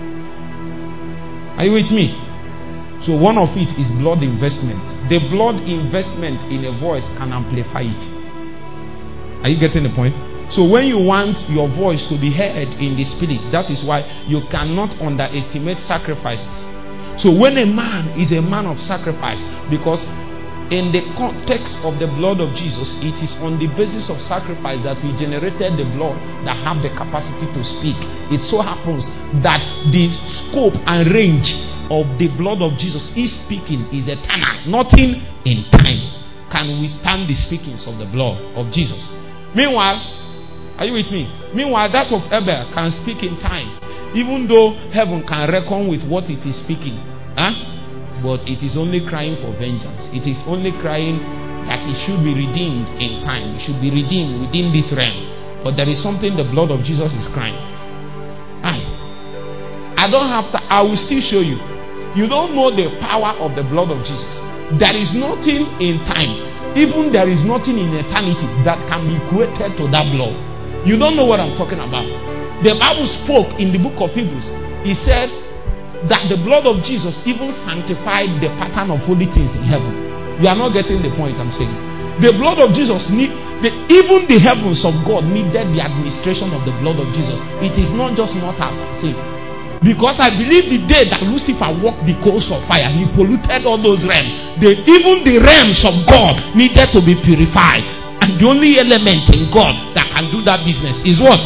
Are you with me? So one of it is blood investment. The blood investment in a voice can amplify it. Are you getting the point? So when you want your voice to be heard in the spirit, that is why you cannot underestimate sacrifices. So when a man is a man of sacrifice, because in the context of the blood of Jesus, it is on the basis of sacrifice that we generated the blood that have the capacity to speak. It so happens that the scope and range of the blood of Jesus is speaking is eternal. Nothing in time can withstand the speakings of the blood of Jesus. Meanwhile, are you with me? Meanwhile, that of Abel can speak in time, even though heaven can reckon with what it is speaking. Huh? But it is only crying for vengeance. It is only crying that it should be redeemed in time. It should be redeemed within this realm. But there is something the blood of Jesus is crying. I, I don't have to, I will still show you. You don't know the power of the blood of Jesus. There is nothing in time. Even there is nothing in eternity that can be equated to that blood. You don't know what I'm talking about. The Bible spoke in the book of Hebrews. He said that the blood of Jesus even sanctified the pattern of holy things in heaven. You are not getting the point I'm saying. The blood of Jesus need the, even the heavens of God needed the administration of the blood of Jesus. It is not just mortals that sin. Because I believe the day that Lucifer walked the coals of fire, he polluted all those realms. They, even the realms of God needed to be purified. And the only element in God that can do that business is what?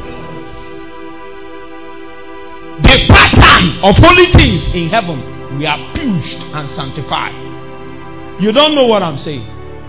The pattern of holy things in heaven, we are purged and sanctified. You don't know what I'm saying.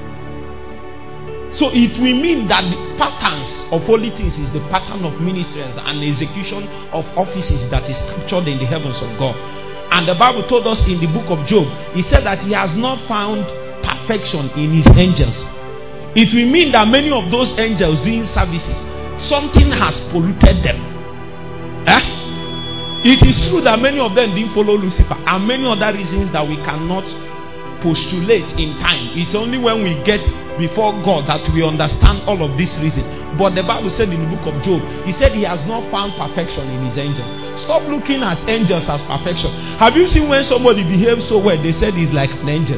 So it will mean that the patterns of holy things is the pattern of ministries and execution of offices that is captured in the heavens of God. And the Bible told us in the book of Job, he said that he has not found perfection in his angels. It will mean that many of those angels doing services, something has polluted them. Eh? It is true that many of them didn't follow Lucifer, and many other reasons that we cannot postulate in time. It's only when we get before God that we understand all of this reason. But the Bible said in the book of Job, he said he has not found perfection in his angels. Stop looking at angels as perfection. Have you seen when somebody behaves so well, they said he's like an angel?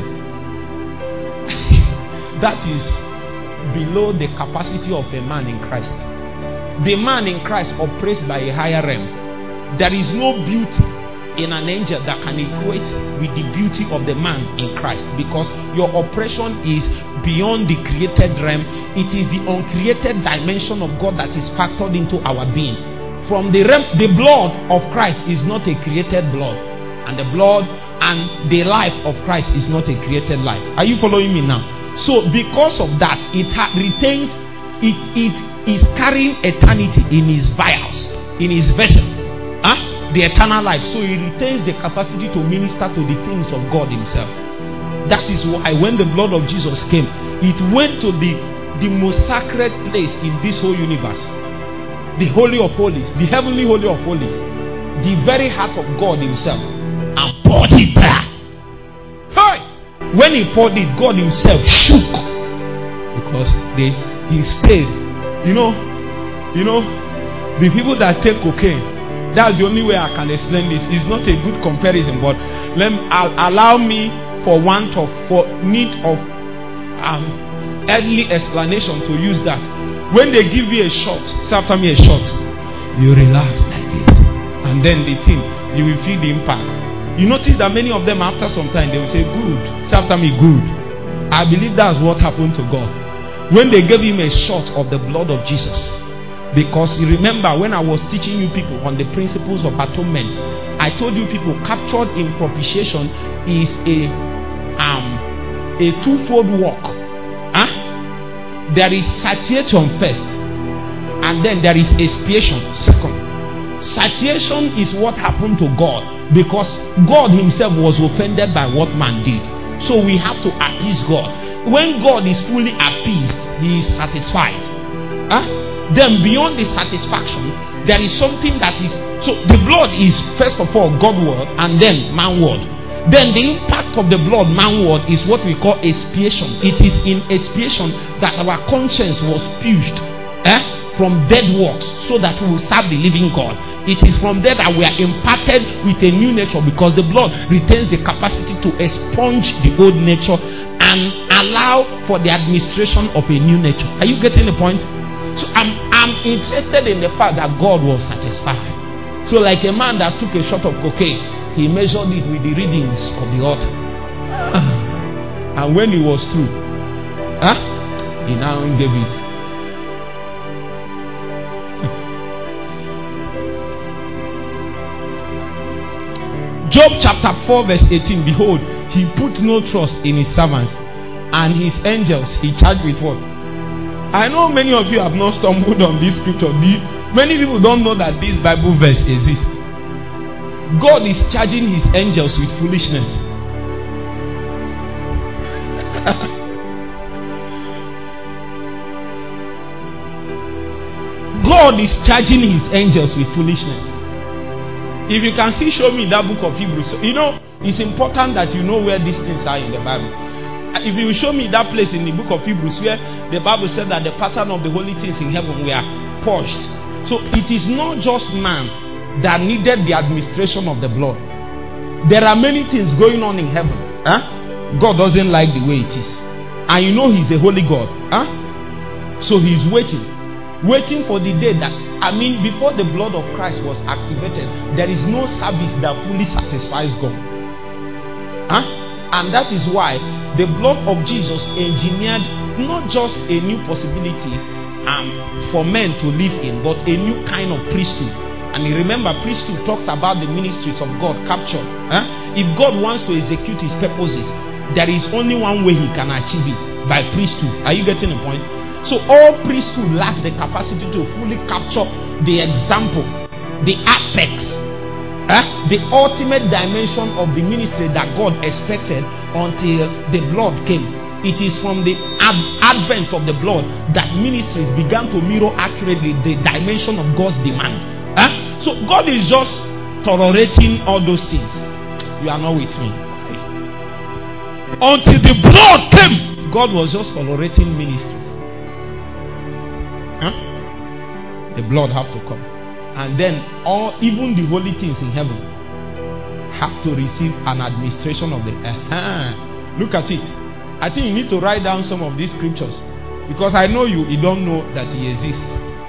That is below the capacity of a man in Christ. The man in Christ operates by a higher realm. There is no beauty in an angel that can equate with the beauty of the man in Christ, because your operation is beyond the created realm. It is the uncreated dimension of God that is factored into our being. From the realm, the blood of Christ is not a created blood, and the blood and the life of Christ is not a created life. Are you following me now? So because of that, it ha- retains it, it is carrying eternity in his vials, in his vessel. Huh? The eternal life. So he retains the capacity to minister to the things of God himself. That is why when the blood of Jesus came, it went to the, the most sacred place in this whole universe. The Holy of Holies, the heavenly Holy of Holies, the very heart of God himself, and poured it there. Hey! When he poured it, God himself shook, because they he stayed. You know, you know, the people that take cocaine, that's the only way I can explain this. It's not a good comparison, but let me, uh, allow me for want of, for need of um, early explanation to use that. When they give you a shot, say after me a shot, you relax like this, and then the thing, you will feel the impact. You notice that many of them after some time they will say good. Say after me good. I believe that's what happened to God when they gave him a shot of the blood of Jesus. Because you remember when I was teaching you people on the principles of atonement, I told you people captured in propitiation is a um a twofold work. Huh? There is satiation first, and then there is expiation second. Satiation is what happened to God, because God himself was offended by what man did. So we have to appease God. When God is fully appeased, he is satisfied. Huh? Then beyond the satisfaction, there is something that is, so the blood is first of all God word and then man word. Then the impact of the blood man word is what we call expiation. It is in expiation that our conscience was purged eh, from dead works, so that we will serve the living God. It is from there that we are imparted with a new nature, because the blood retains the capacity to expunge the old nature and allow for the administration of a new nature. Are you getting the point? So I'm I'm interested in the fact that God was satisfied. So like a man that took a shot of cocaine, he measured it with the readings of the altar. And when he was through, huh, he now gave it. Job chapter four verse eighteen, behold, he put no trust in his servants, and his angels he charged with what? I know many of you have not stumbled on this scripture. Many people don't know that this Bible verse exists. God is charging his angels with foolishness. God is charging his angels with foolishness. If you can still show me that book of Hebrews, you know, it's important that you know where these things are in the Bible. If you show me that place in the book of Hebrews where the Bible said that the pattern of the holy things in heaven were purged. So it is not just man that needed the administration of the blood. There are many things going on in heaven. Huh? God doesn't like the way it is. And you know he's a holy God. Huh? So he's waiting. Waiting for the day that I mean, before the blood of Christ was activated, there is no service that fully satisfies God. Huh? And that is why the blood of Jesus engineered not just a new possibility um, for men to live in, but a new kind of priesthood. And you remember, priesthood talks about the ministries of God captured. Huh? If God wants to execute his purposes, there is only one way he can achieve it, by priesthood. Are you getting the point? So all priesthood lack the capacity to fully capture the example, the apex, eh? the ultimate dimension of the ministry that God expected until the blood came. It is from the ad- advent of the blood that ministries began to mirror accurately the dimension of God's demand. Eh? So God is just tolerating all those things. You are not with me. Until the blood came, God was just tolerating ministries. Huh? The blood have to come, and then all, even the holy things in heaven, have to receive an administration of the. Uh-huh. Look at it. I think you need to write down some of these scriptures, because I know you, you don't know that he exists.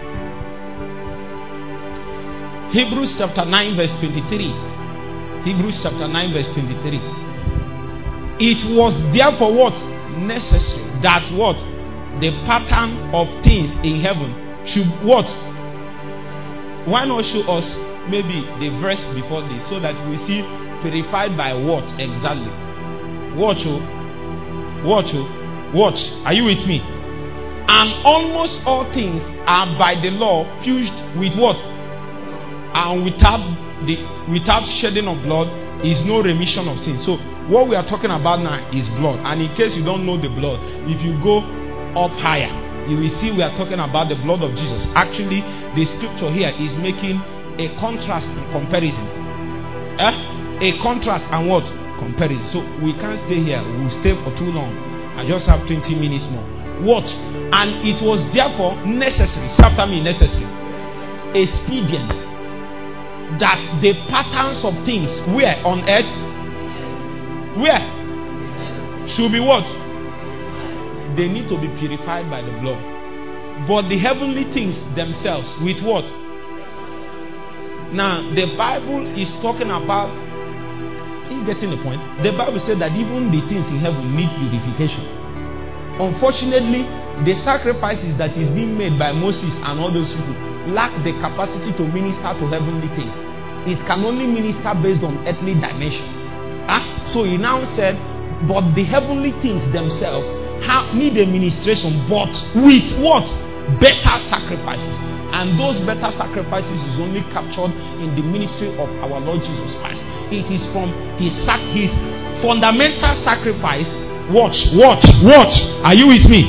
Hebrews chapter nine verse twenty-three. Hebrews chapter nine verse twenty-three. It was therefore what? Necessary that what? The pattern of things in heaven should what? Why not show us maybe the verse before this, so that we see purified by what exactly? Watch, oh, watch, oh, watch. Are you with me? And almost all things are by the law purged with what? And without the without shedding of blood is no remission of sin. So what we are talking about now is blood. And in case you don't know the blood, if you go up higher, you will see we are talking about the blood of Jesus. Actually, the scripture here is making a contrast and comparison. Eh? A contrast and what? Comparison. So we can't stay here. We'll stay for too long. I just have twenty minutes more. Watch. And it was therefore necessary. Say after me, necessary. Expedient. That the patterns of things where on earth, where should be what? They need to be purified by the blood. But the heavenly things themselves, with what? Now, the Bible is talking about, are you getting the point? The Bible said that even the things in heaven need purification. Unfortunately, the sacrifices that is being made by Moses and all those people lack the capacity to minister to heavenly things. It can only minister based on earthly dimension. Huh? So he now said, but the heavenly things themselves have, need a ministration, but with what? Better sacrifices. And those better sacrifices is only captured in the ministry of our Lord Jesus Christ. It is from his, sac- his fundamental sacrifice. Watch, watch, watch. Are you with me?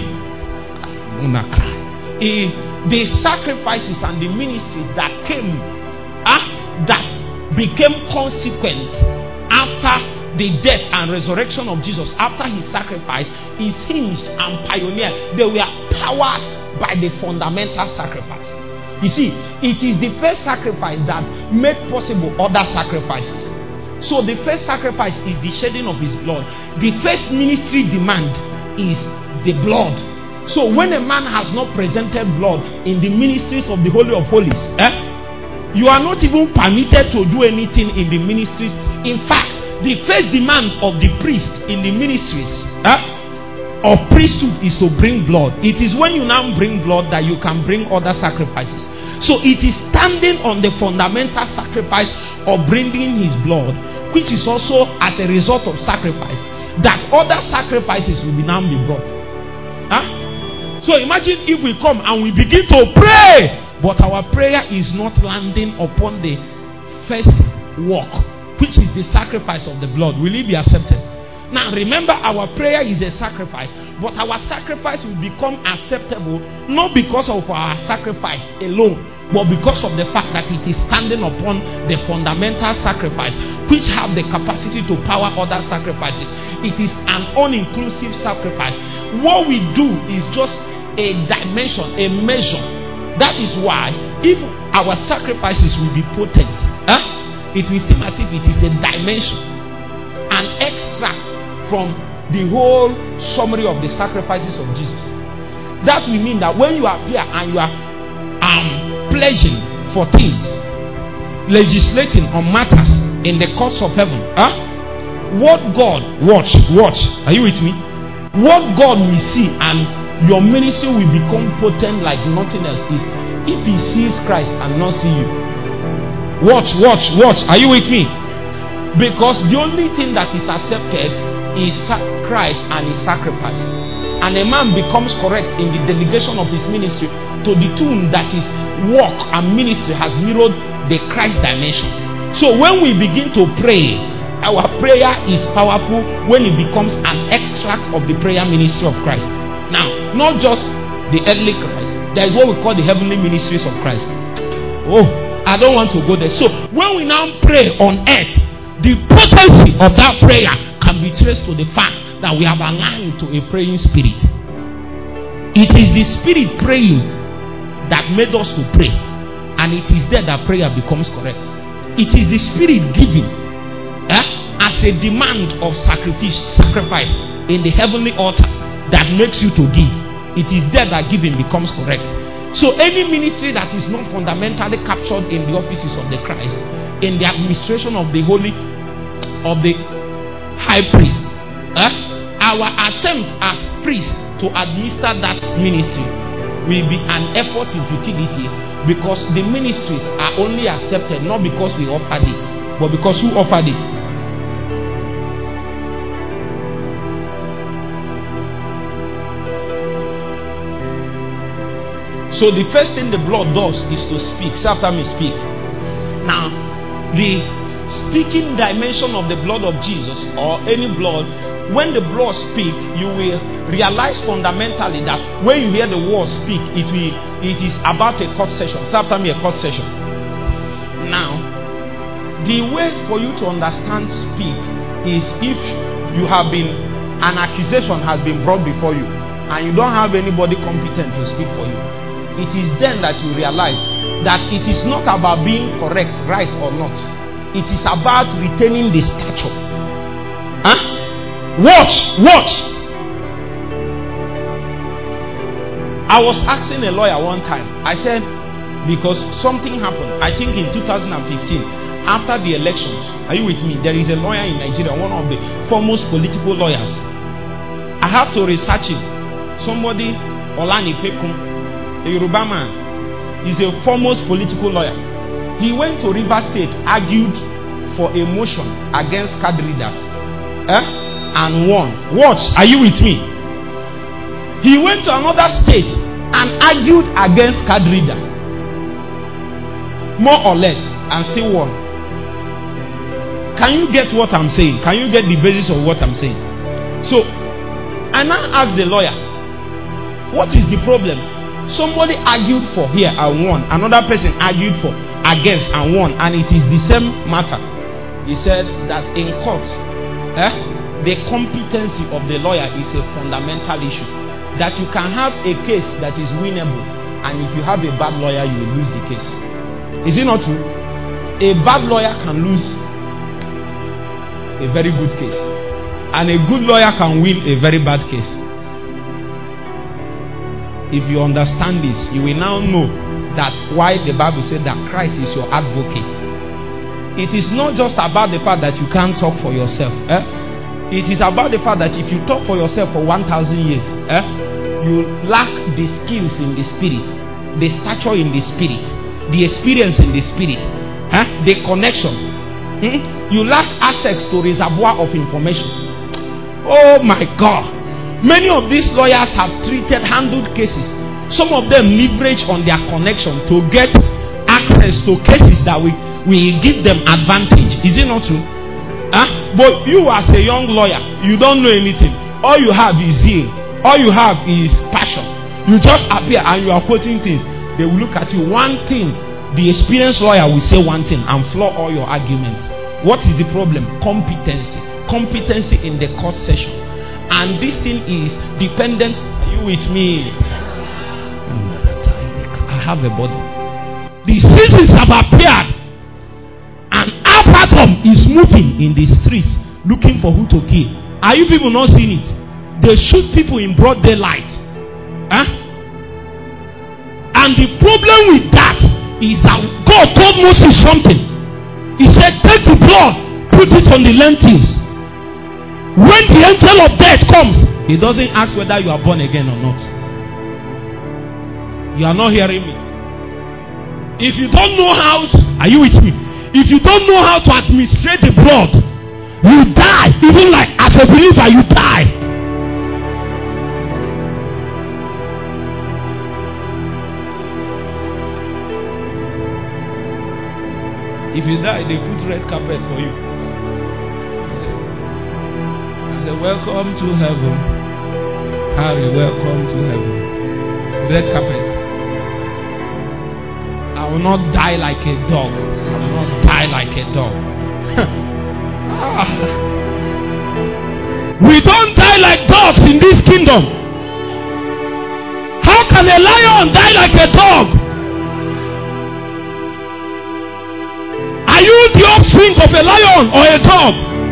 I'm gonna cry. He, the sacrifices and the ministries that came, ah, that became consequent after the death and resurrection of Jesus, after his sacrifice, is hinged and pioneered. They were powered by the fundamental sacrifice. You see, it is the first sacrifice that made possible other sacrifices. So the first sacrifice is the shedding of his blood. The first ministry demand is the blood. So when a man has not presented blood in the ministries of the Holy of Holies, eh, you are not even permitted to do anything in the ministries. In fact, the first demand of the priest in the ministries eh, of priesthood is to bring blood. It is when you now bring blood that you can bring other sacrifices. So it is standing on the fundamental sacrifice of bringing his blood, which is also as a result of sacrifice, that other sacrifices will be now be brought. Huh? So imagine if we come and we begin to pray, but our prayer is not landing upon the first work, which is the sacrifice of the blood. Will it be accepted? Now remember, our prayer is a sacrifice, but our sacrifice will become acceptable not because of our sacrifice alone, but because of the fact that it is standing upon the fundamental sacrifice, which have the capacity to power other sacrifices. It is an all-inclusive sacrifice. What we do is just a dimension, a measure. That is why if our sacrifices will be potent, huh, it will seem as if it is a dimension, an extract from the whole summary of the sacrifices of Jesus. That will mean that when you appear and you are um, pledging for things, legislating on matters in the courts of heaven. Huh? What God, watch, watch, are you with me? What God will see and your ministry will become potent like nothing else is if he sees Christ and not see you. Watch, watch, watch, are you with me? Because the only thing that is accepted is Christ and his sacrifice. And a man becomes correct in the delegation of his ministry to the tune that his work and ministry has mirrored the Christ dimension. So when we begin to pray, our prayer is powerful when it becomes an extract of the prayer ministry of Christ. Now, not just the earthly Christ, there is what we call the heavenly ministries of Christ. Oh, I don't want to go there. So when we now pray on earth, the potency of that prayer can be traced to the fact that we have aligned to a praying spirit. It is the spirit praying that made us to pray, and it is there that prayer becomes correct. It is the spirit giving eh, as a demand of sacrifice, sacrifice in the heavenly altar that makes you to give. It is there that giving becomes correct. So any ministry that is not fundamentally captured in the offices of the Christ, in the administration of the holy, of the high priest, eh, our attempt as priests to administer that ministry will be an effort in futility, because the ministries are only accepted not because we offered it, but because who offered it? So the first thing the blood does is to speak. Say after me, speak. Now, the speaking dimension of the blood of Jesus, or any blood, when the blood speak, you will realize fundamentally that when you hear the word speak, it will it is about a court session. Say after me, a court session. Now, the way for you to understand speak is if you have been, an accusation has been brought before you and you don't have anybody competent to speak for you. It is then that you realize that it is not about being correct, right or not. It is about retaining the stature. Huh? Watch, watch. I was asking a lawyer one time. I said, because something happened, I think in two thousand fifteen, after the elections. Are you with me? There is a lawyer in Nigeria, one of the foremost political lawyers. I have to research him. Somebody, Olani Pekum, a Yoruba man, is a foremost political lawyer. He went to River State, argued for a motion against card readers, eh? and won. Watch, are you with me? He went to another state and argued against card reader, more or less, and still won. Can you get what I'm saying? Can you get the basis of what I'm saying? So, I now asked the lawyer, what is the problem? Somebody argued for here and won. Another person argued for against and won, and it is the same matter. He said that in court, eh, the competency of the lawyer is a fundamental issue. That you can have a case that is winnable, and if you have a bad lawyer, you will lose the case. Is it not true? A bad lawyer can lose a very good case, and a good lawyer can win a very bad case. If you understand this, you will now know that why the Bible said that Christ is your advocate. It is not just about the fact that you can't talk for yourself. Eh? It is about the fact that if you talk for yourself for one thousand years, eh, you lack the skills in the spirit, the stature in the spirit, the experience in the spirit, eh, the connection. Hmm? You lack access to reservoir of information. Oh my God. Many of these lawyers have treated, handled cases. Some of them leverage on their connection to get access to cases that we will give them advantage. Is it not true? Huh? But you as a young lawyer, you don't know anything. All you have is zeal. All you have is passion. You just appear and you are quoting things. They will look at you. One thing, the experienced lawyer will say one thing and floor all your arguments. What is the problem? Competency. Competency in the court session. And this thing is dependent. Are you with me? I have a body. The seasons have appeared, and Apatom is moving in the streets looking for who to kill. Are you people not seeing it? They shoot people in broad daylight. Huh? And the problem with that is that God told Moses something. He said, take the blood, put it on the lentils. When the angel of death comes, he doesn't ask whether you are born again or not. You are not hearing me. If you don't know how, are you with me? If you don't know how to administrate the blood, you die. Even like as a believer, you die. If you die, they put red carpet for you. I said, I said, welcome to heaven. Harry, welcome to heaven. Red carpet. I will not die like a dog. I will not die like a dog. ah. We don't die like dogs in this kingdom. How can a lion die like a dog? Are you the offspring of a lion or a dog?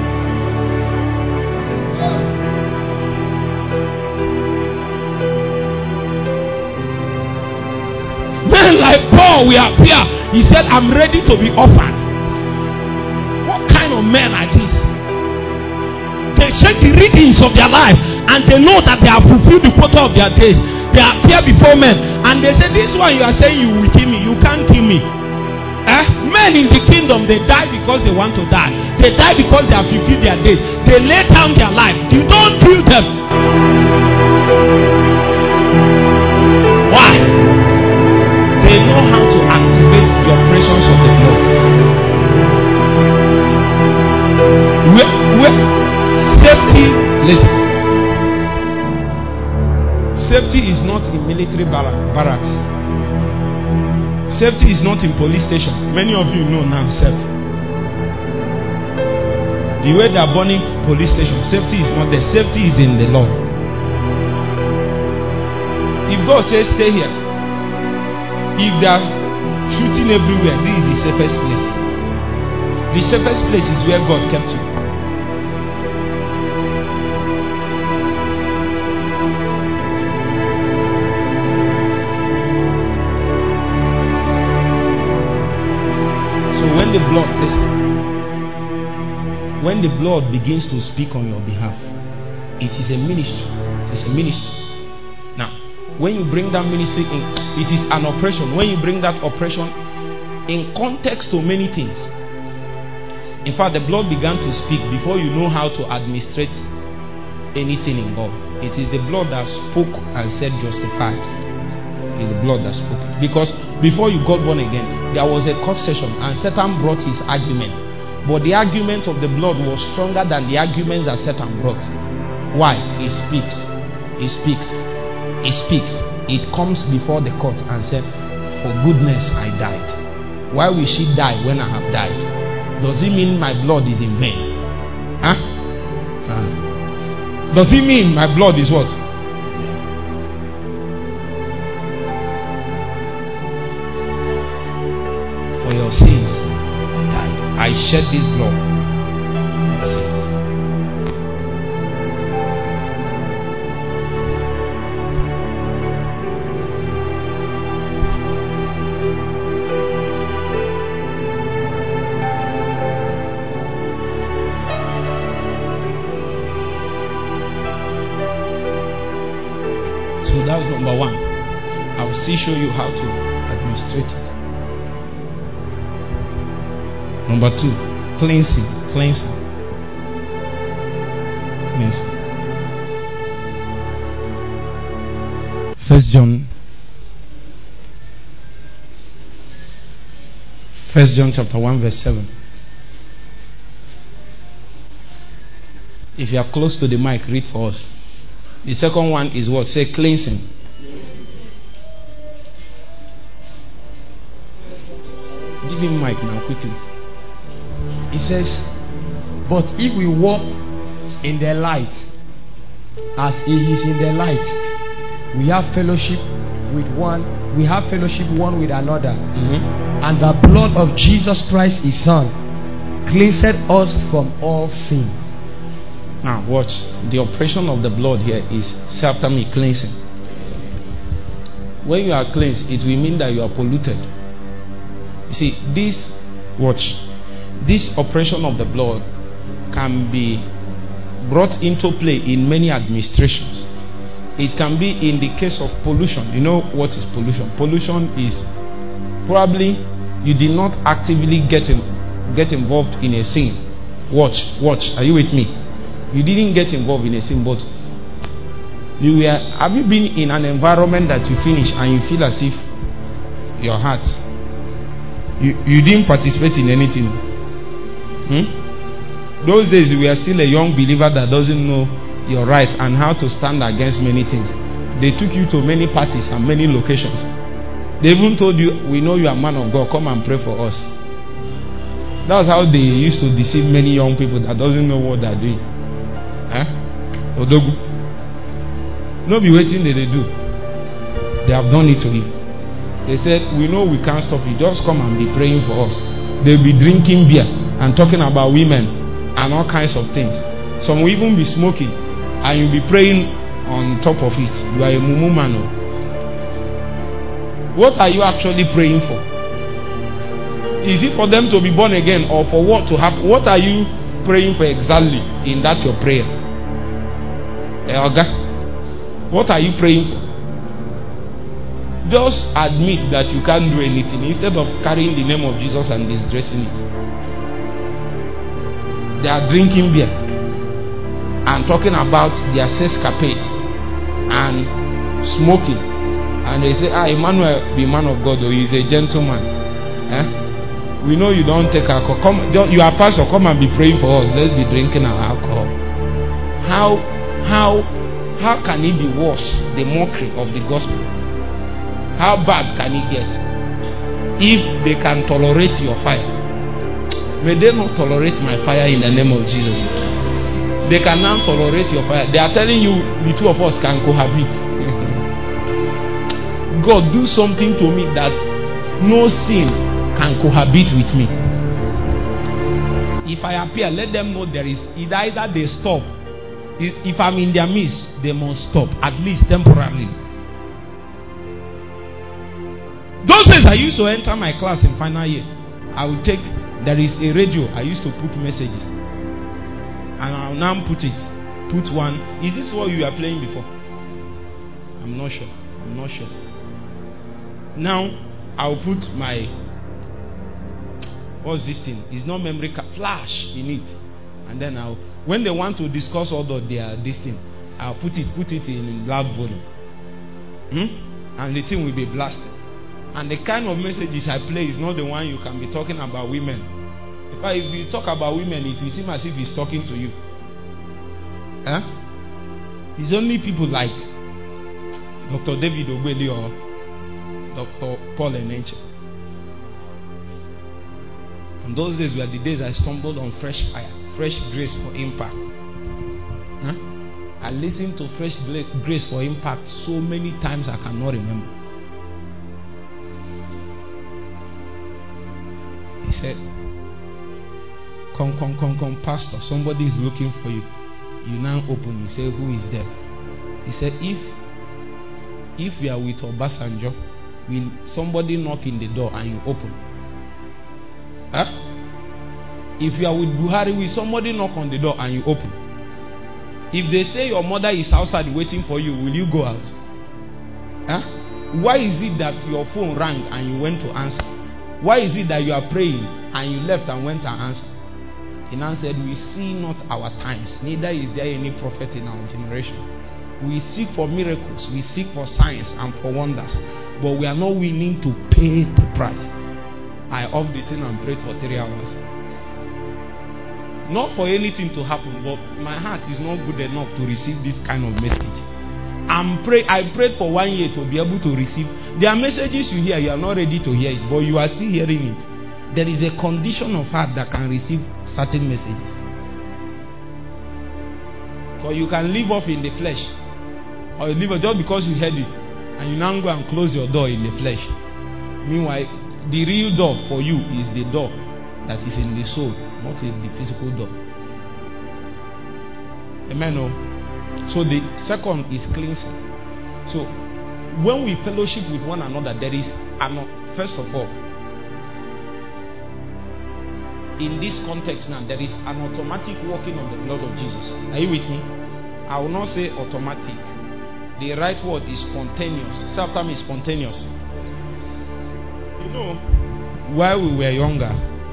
Men like Paul will appear. He said, I'm ready to be offered. What kind of men are these? They check the readings of their life and they know that they have fulfilled the quota of their days. They appear before men and they say, this one you are saying you will kill me. You can't kill me. Eh? Men in the kingdom, they die because they want to die. They die because they have fulfilled their days. They lay down their life. You don't kill them. Why? They know how to activate the operations of the blood. Where, where, safety, listen. Safety is not in military barrack, barracks. Safety is not in police station. Many of you know now, self. The way they are burning police station, safety is not there. Safety is in the law. If God says stay here, if they are shooting everywhere, this is the safest place. The safest place is where God kept you. When the blood, listen, when the blood begins to speak on your behalf, it is a ministry. It is a ministry. Now, when you bring that ministry in, it is an operation. When you bring that operation in context to many things. In fact, the blood began to speak before you know how to administrate anything in God. It is the blood that spoke and said justified. It is the blood that spoke. Because before you got born again, there was a court session and Satan brought his argument. But the argument of the blood was stronger than the arguments that Satan brought. Why? He speaks. He speaks. He speaks. It comes before the court and said, for goodness I died. Why will she die when I have died? Does it mean my blood is in vain? Huh? Uh, does it mean my blood is what? For your sins I died. I shed this blood for your sins. So that's number one. I will still show you how to administrate it. Number two, cleansing, cleansing, cleansing. First John, First John chapter one verse seven. If you are close to the mic, read for us. The second one is what? Say cleansing. Give him mic now quickly. He says, but if we walk in the light as he is in the light, we have fellowship with one, we have fellowship one with another. Mm-hmm. And the blood of Jesus Christ his Son cleanseth us from all sin. Now watch. The operation of the blood here is say after me, cleansing. When you are cleansed, it will mean that you are polluted. See, this, watch, this operation of the blood can be brought into play in many administrations. It can be in the case of pollution. You know what is pollution? Pollution is probably you did not actively get in, get involved in a sin. Watch, watch. Are you with me? You didn't get involved in a sin, but you were. Have you been in an environment that you finish and you feel as if your heart, you you didn't participate in anything? Hmm? Those days you were still a young believer that doesn't know your right and how to stand against many things. They took you to many parties and many locations. They even told you, we know you are a man of God, come and pray for us. That's how they used to deceive many young people that doesn't know what they're doing. Eh? Odogu. No be waiting that they do. They have done it to you. They said, we know we can't stop you. Just come and be praying for us. They'll be drinking beer and talking about women and all kinds of things. Some will even be smoking and you'll be praying on top of it. You are a mumu man. What are you actually praying for? Is it for them to be born again or for what to happen? What are you praying for exactly in that your prayer? Elga, what are you praying for? Just admit that you can't do anything instead of carrying the name of Jesus and disgracing it. They are drinking beer and talking about their sescapades and smoking, and they say, ah, Emmanuel be man of God, or he is a gentleman. Eh? We know you don't take alcohol. Come, you are pastor, come and be praying for us. Let's be drinking our alcohol. How how how can it be worse? The mockery of the gospel. How bad can it get if they can tolerate your fire? May they not tolerate my fire in the name of Jesus. They can now tolerate your fire. They are telling you the two of us can cohabit. God, do something to me that no sin can cohabit with me. If I appear, let them know there is either they stop. If I'm in their midst, they must stop, at least temporarily. Those days I used to enter my class in final year. I would take, there is a radio, I used to put messages. And I'll now put it. Put one. Is this what you were playing before? I'm not sure. I'm not sure. Now, I'll put my, what's this thing? It's not memory card. Flash in it. And then I'll, when they want to discuss all the, their, this thing, I'll put it, put it in loud volume. Hmm? And the thing will be blasted. And the kind of messages I play is not the one you can be talking about women. In fact, if you talk about women, it will seem as if he's talking to you. Huh? It's only people like Doctor David Ogbeli or Doctor Paul Enenche. And those days were the days I stumbled on fresh fire, fresh grace for impact. Huh? I listened to fresh grace for impact so many times I cannot remember. He said, come, come, come, come, pastor, somebody is looking for you. You now open. He said, who is there? He said, if if you are with Obasanjo, will somebody knock in the door and you open? Huh? If you are with Buhari, will somebody knock on the door and you open? If they say your mother is outside waiting for you, will you go out? Huh? Why is it that your phone rang and you went to answer? Why is it that you are praying and you left and went and answered? He now said, we see not our times, neither is there any prophet in our generation. We seek for miracles, we seek for signs and for wonders, but we are not willing to pay the price. I off the thing and prayed for three hours. Not for anything to happen, but my heart is not good enough to receive this kind of message. I'm pray, I prayed for one year to be able to receive. There are messages you hear, you are not ready to hear it, but you are still hearing it. There is a condition of heart that can receive certain messages. Because you can live off in the flesh, or you live off just because you heard it, and you now go and close your door in the flesh. Meanwhile, the real door for you is the door that is in the soul, not in the physical door. Amen. Oh. So the second is cleansing. So when we fellowship with one another, there is, first of all, in this context now, there is an automatic working of the blood of Jesus. Are you with me? I will not say automatic. The right word is spontaneous. Sometimes is spontaneous. You know, while we were younger,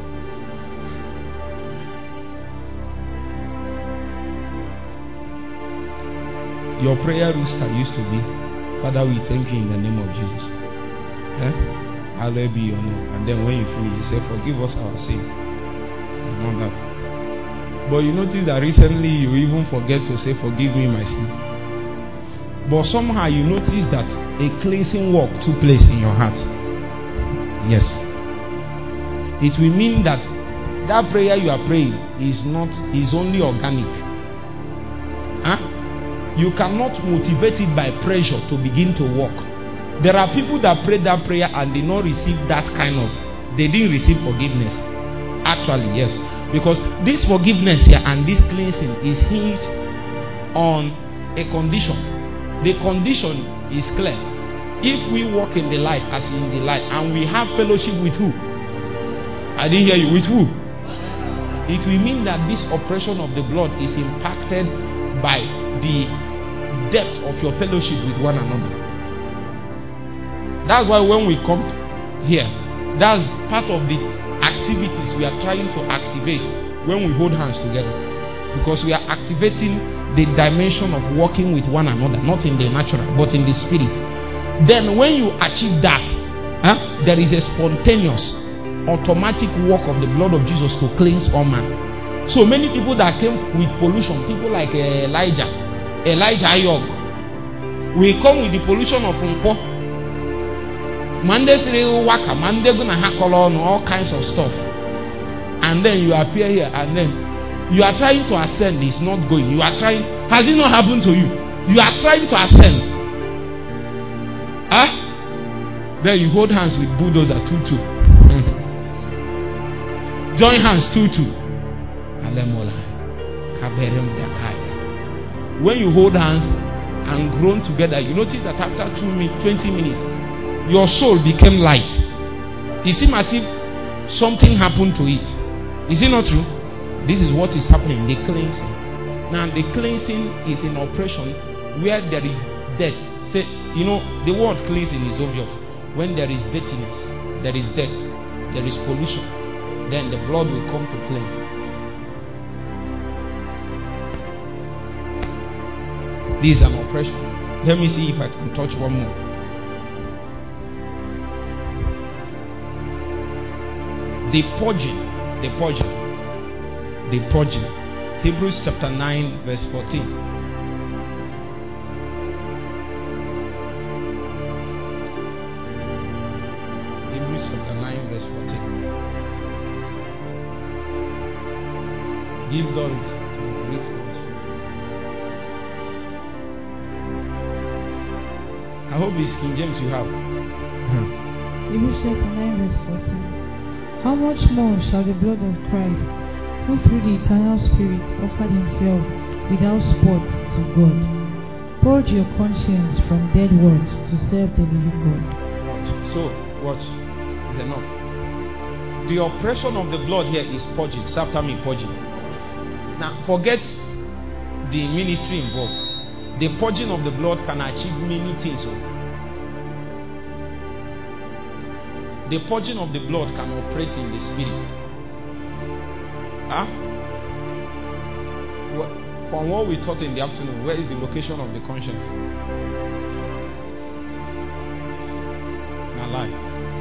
your prayer rooster used to be, Father, we thank you in the name of Jesus. Eh? Hallowed be your name. And then when you finish, you say, forgive us our sin. And all that. But you notice that recently you even forget to say, forgive me my sin. But somehow you notice that a cleansing work took place in your heart. Yes. It will mean that that prayer you are praying is not, is only organic. Huh? You cannot motivate it by pressure to begin to work. There are people that prayed that prayer and did not receive that kind of, they didn't receive forgiveness. Actually, yes. Because this forgiveness here and this cleansing is hinged on a condition. The condition is clear. If we walk in the light as in the light, and we have fellowship with who? I didn't hear you. With who? It will mean that this operation of the blood is impacted by the depth of your fellowship with one another. That's why when we come here, that's part of the activities we are trying to activate when we hold hands together. Because we are activating the dimension of working with one another, not in the natural, but in the spirit. Then when you achieve that, huh, there is a spontaneous, automatic work of the blood of Jesus to cleanse all man. So many people that came with pollution, people like uh, Elijah, Elijah Ayog, we come with the pollution of Unko. Monday waka, Monday gonna hackle on all kinds of stuff. And then you appear here and then you are trying to ascend, it's not going. You are trying, has it not happened to you? You are trying to ascend. Huh? Then you hold hands with bulldozer two two. Join hands two two. When you hold hands and groan together, you notice that after two twenty minutes, your soul became light. It seems as if something happened to it. Is it not true? This is what is happening, the cleansing. Now the cleansing is in operation where there is death. Say, you know, the word cleansing is obvious. When there is dirtiness, there is death, there is pollution, then the blood will come to cleanse. This is an operation. Let me see if I can touch one more. The purging, the purging, the purging. Hebrews chapter nine, verse fourteen. Hebrews chapter nine, verse fourteen. Give Doris to read for us. I hope it's King James you have. Hebrews chapter nine, verse fourteen. How much more shall the blood of Christ, who through the eternal Spirit offered himself without spot to God, purge your conscience from dead works to serve the living God? Watch. So, watch. Is enough. The operation of the blood here is purging. Say after me, purging. Now, forget the ministry involved. The purging of the blood can achieve many things. The purging of the blood can operate in the spirit. Huh? From what we taught in the afternoon, where is the location of the conscience? My life.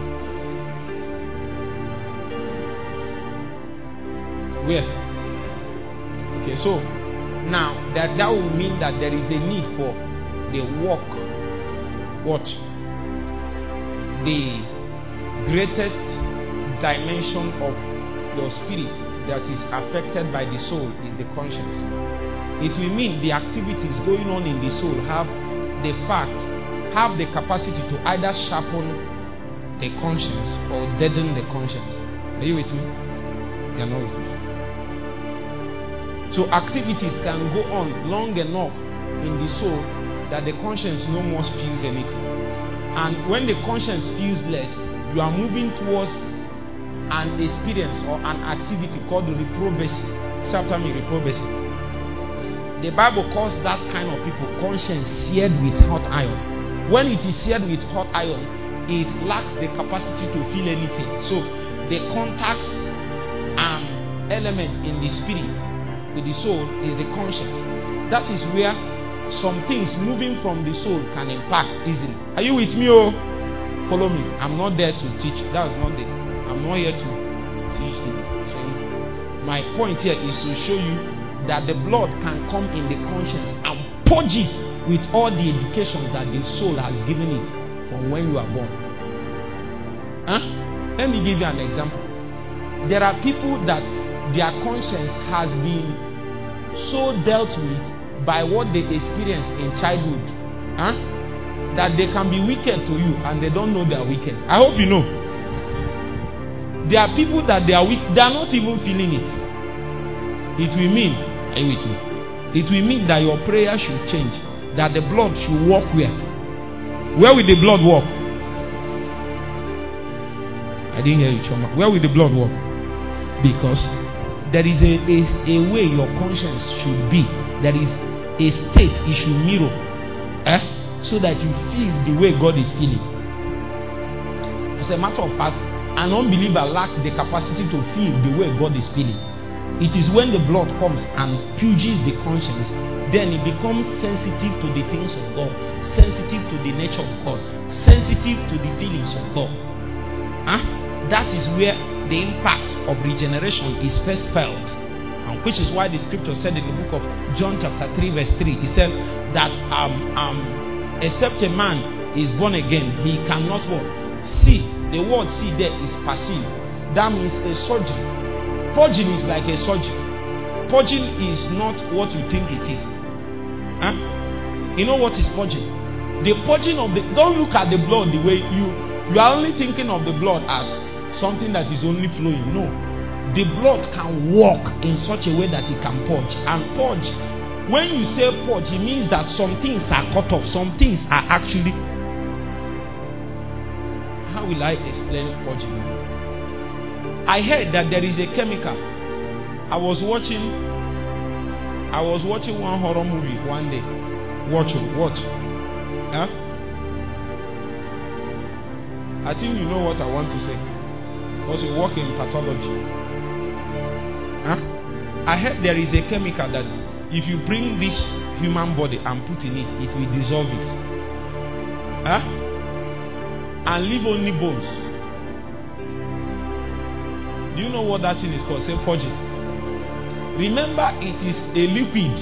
Where? Okay, so now that that will mean that there is a need for the walk. What? The greatest dimension of your spirit that is affected by the soul is the conscience. It will mean the activities going on in the soul have the fact, have the capacity to either sharpen the conscience or deaden the conscience. Are you with me? You are not with me. So activities can go on long enough in the soul that the conscience no more feels anything. And when the conscience feels less, you are moving towards an experience or an activity called reprobacy. Say after me, reprobacy. The Bible calls that kind of people conscience seared with hot iron. When it is seared with hot iron, it lacks the capacity to feel anything. So the contact um, element in the spirit with the soul is the conscience. That is where some things moving from the soul can impact easily. Are you with me? Oh, follow me. I'm not there to teach. That's not the. I'm not here to teach the thing. My point here is to show you that the blood can come in the conscience and purge it with all the educations that the soul has given it from when you are born. Huh? Let me give you an example. There are people that their conscience has been so dealt with by what they experience in childhood, huh? that they can be wicked to you and they don't know they are wicked. I hope you know. There are people that they are weak, they are not even feeling it. It will mean, are you with me? It will mean that your prayer should change, that the blood should walk where? Where will the blood walk? I didn't hear you, Choma. Where will the blood walk? Because there is a, a, a way your conscience should be. There is a state it should mirror, eh? So that you feel the way God is feeling. As a matter of fact, an unbeliever lacks the capacity to feel the way God is feeling. It is when the blood comes and purges the conscience, then it becomes sensitive to the things of God, sensitive to the nature of God, sensitive to the feelings of God. Huh? That is where the impact of regeneration is first felt. And which is why the scripture said in the book of John chapter three verse three, it said that um, um, except a man is born again, he cannot what? See. The word see there is passive. That means a surgery. Purging is like a surgery. Purging is not what you think it is. Huh? You know what is purging? The purging of the, don't look at the blood the way you, you are only thinking of the blood as something that is only flowing. No. The blood can walk in such a way that it can purge. And purge, when you say purge, it means that some things are cut off. Some things are actually, how will I explain purging? I heard that there is a chemical. I was watching I was watching one horror movie one day. Watch it, watch. Huh? I think you know what I want to say. Because you work in pathology. Huh? I heard there is a chemical that if you bring this human body and put in it, it will dissolve it. Huh? And leave only bones. Do you know what that thing is called? Say purging. Remember, it is a liquid.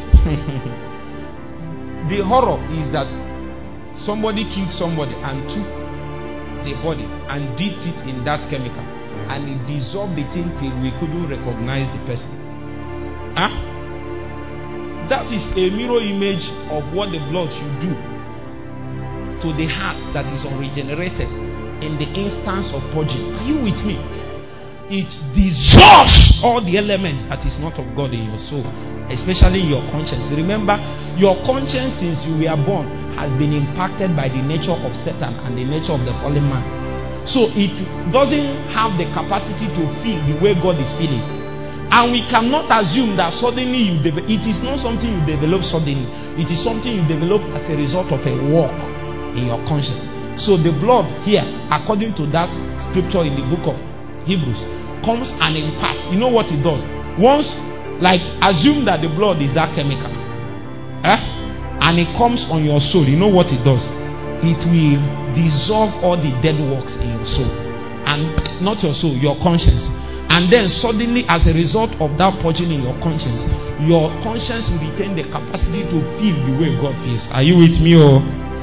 The horror is that somebody killed somebody and took the body and dipped it in that chemical, and it dissolved the thing till we couldn't recognize the person. Huh? That is a mirror image of what the blood should do to the heart that is unregenerated in the instance of purging. Are you with me? It dissolves all the elements that is not of God in your soul, especially your conscience. Remember, your conscience since you were born has been impacted by the nature of Satan and the nature of the fallen man. So it doesn't have the capacity to feel the way God is feeling. And we cannot assume that suddenly you develop. It is not something you develop suddenly. It is something you develop as a result of a walk in your conscience. So the blood here, according to that scripture in the book of Hebrews, comes and imparts. You know what it does? Once, like, assume that the blood is that chemical, eh? And it comes on your soul. You know what it does? It will dissolve all the dead works in your soul, and not your soul, your conscience. And then suddenly, as a result of that purging in your conscience, your conscience will retain the capacity to feel the way God feels. Are you with me? Or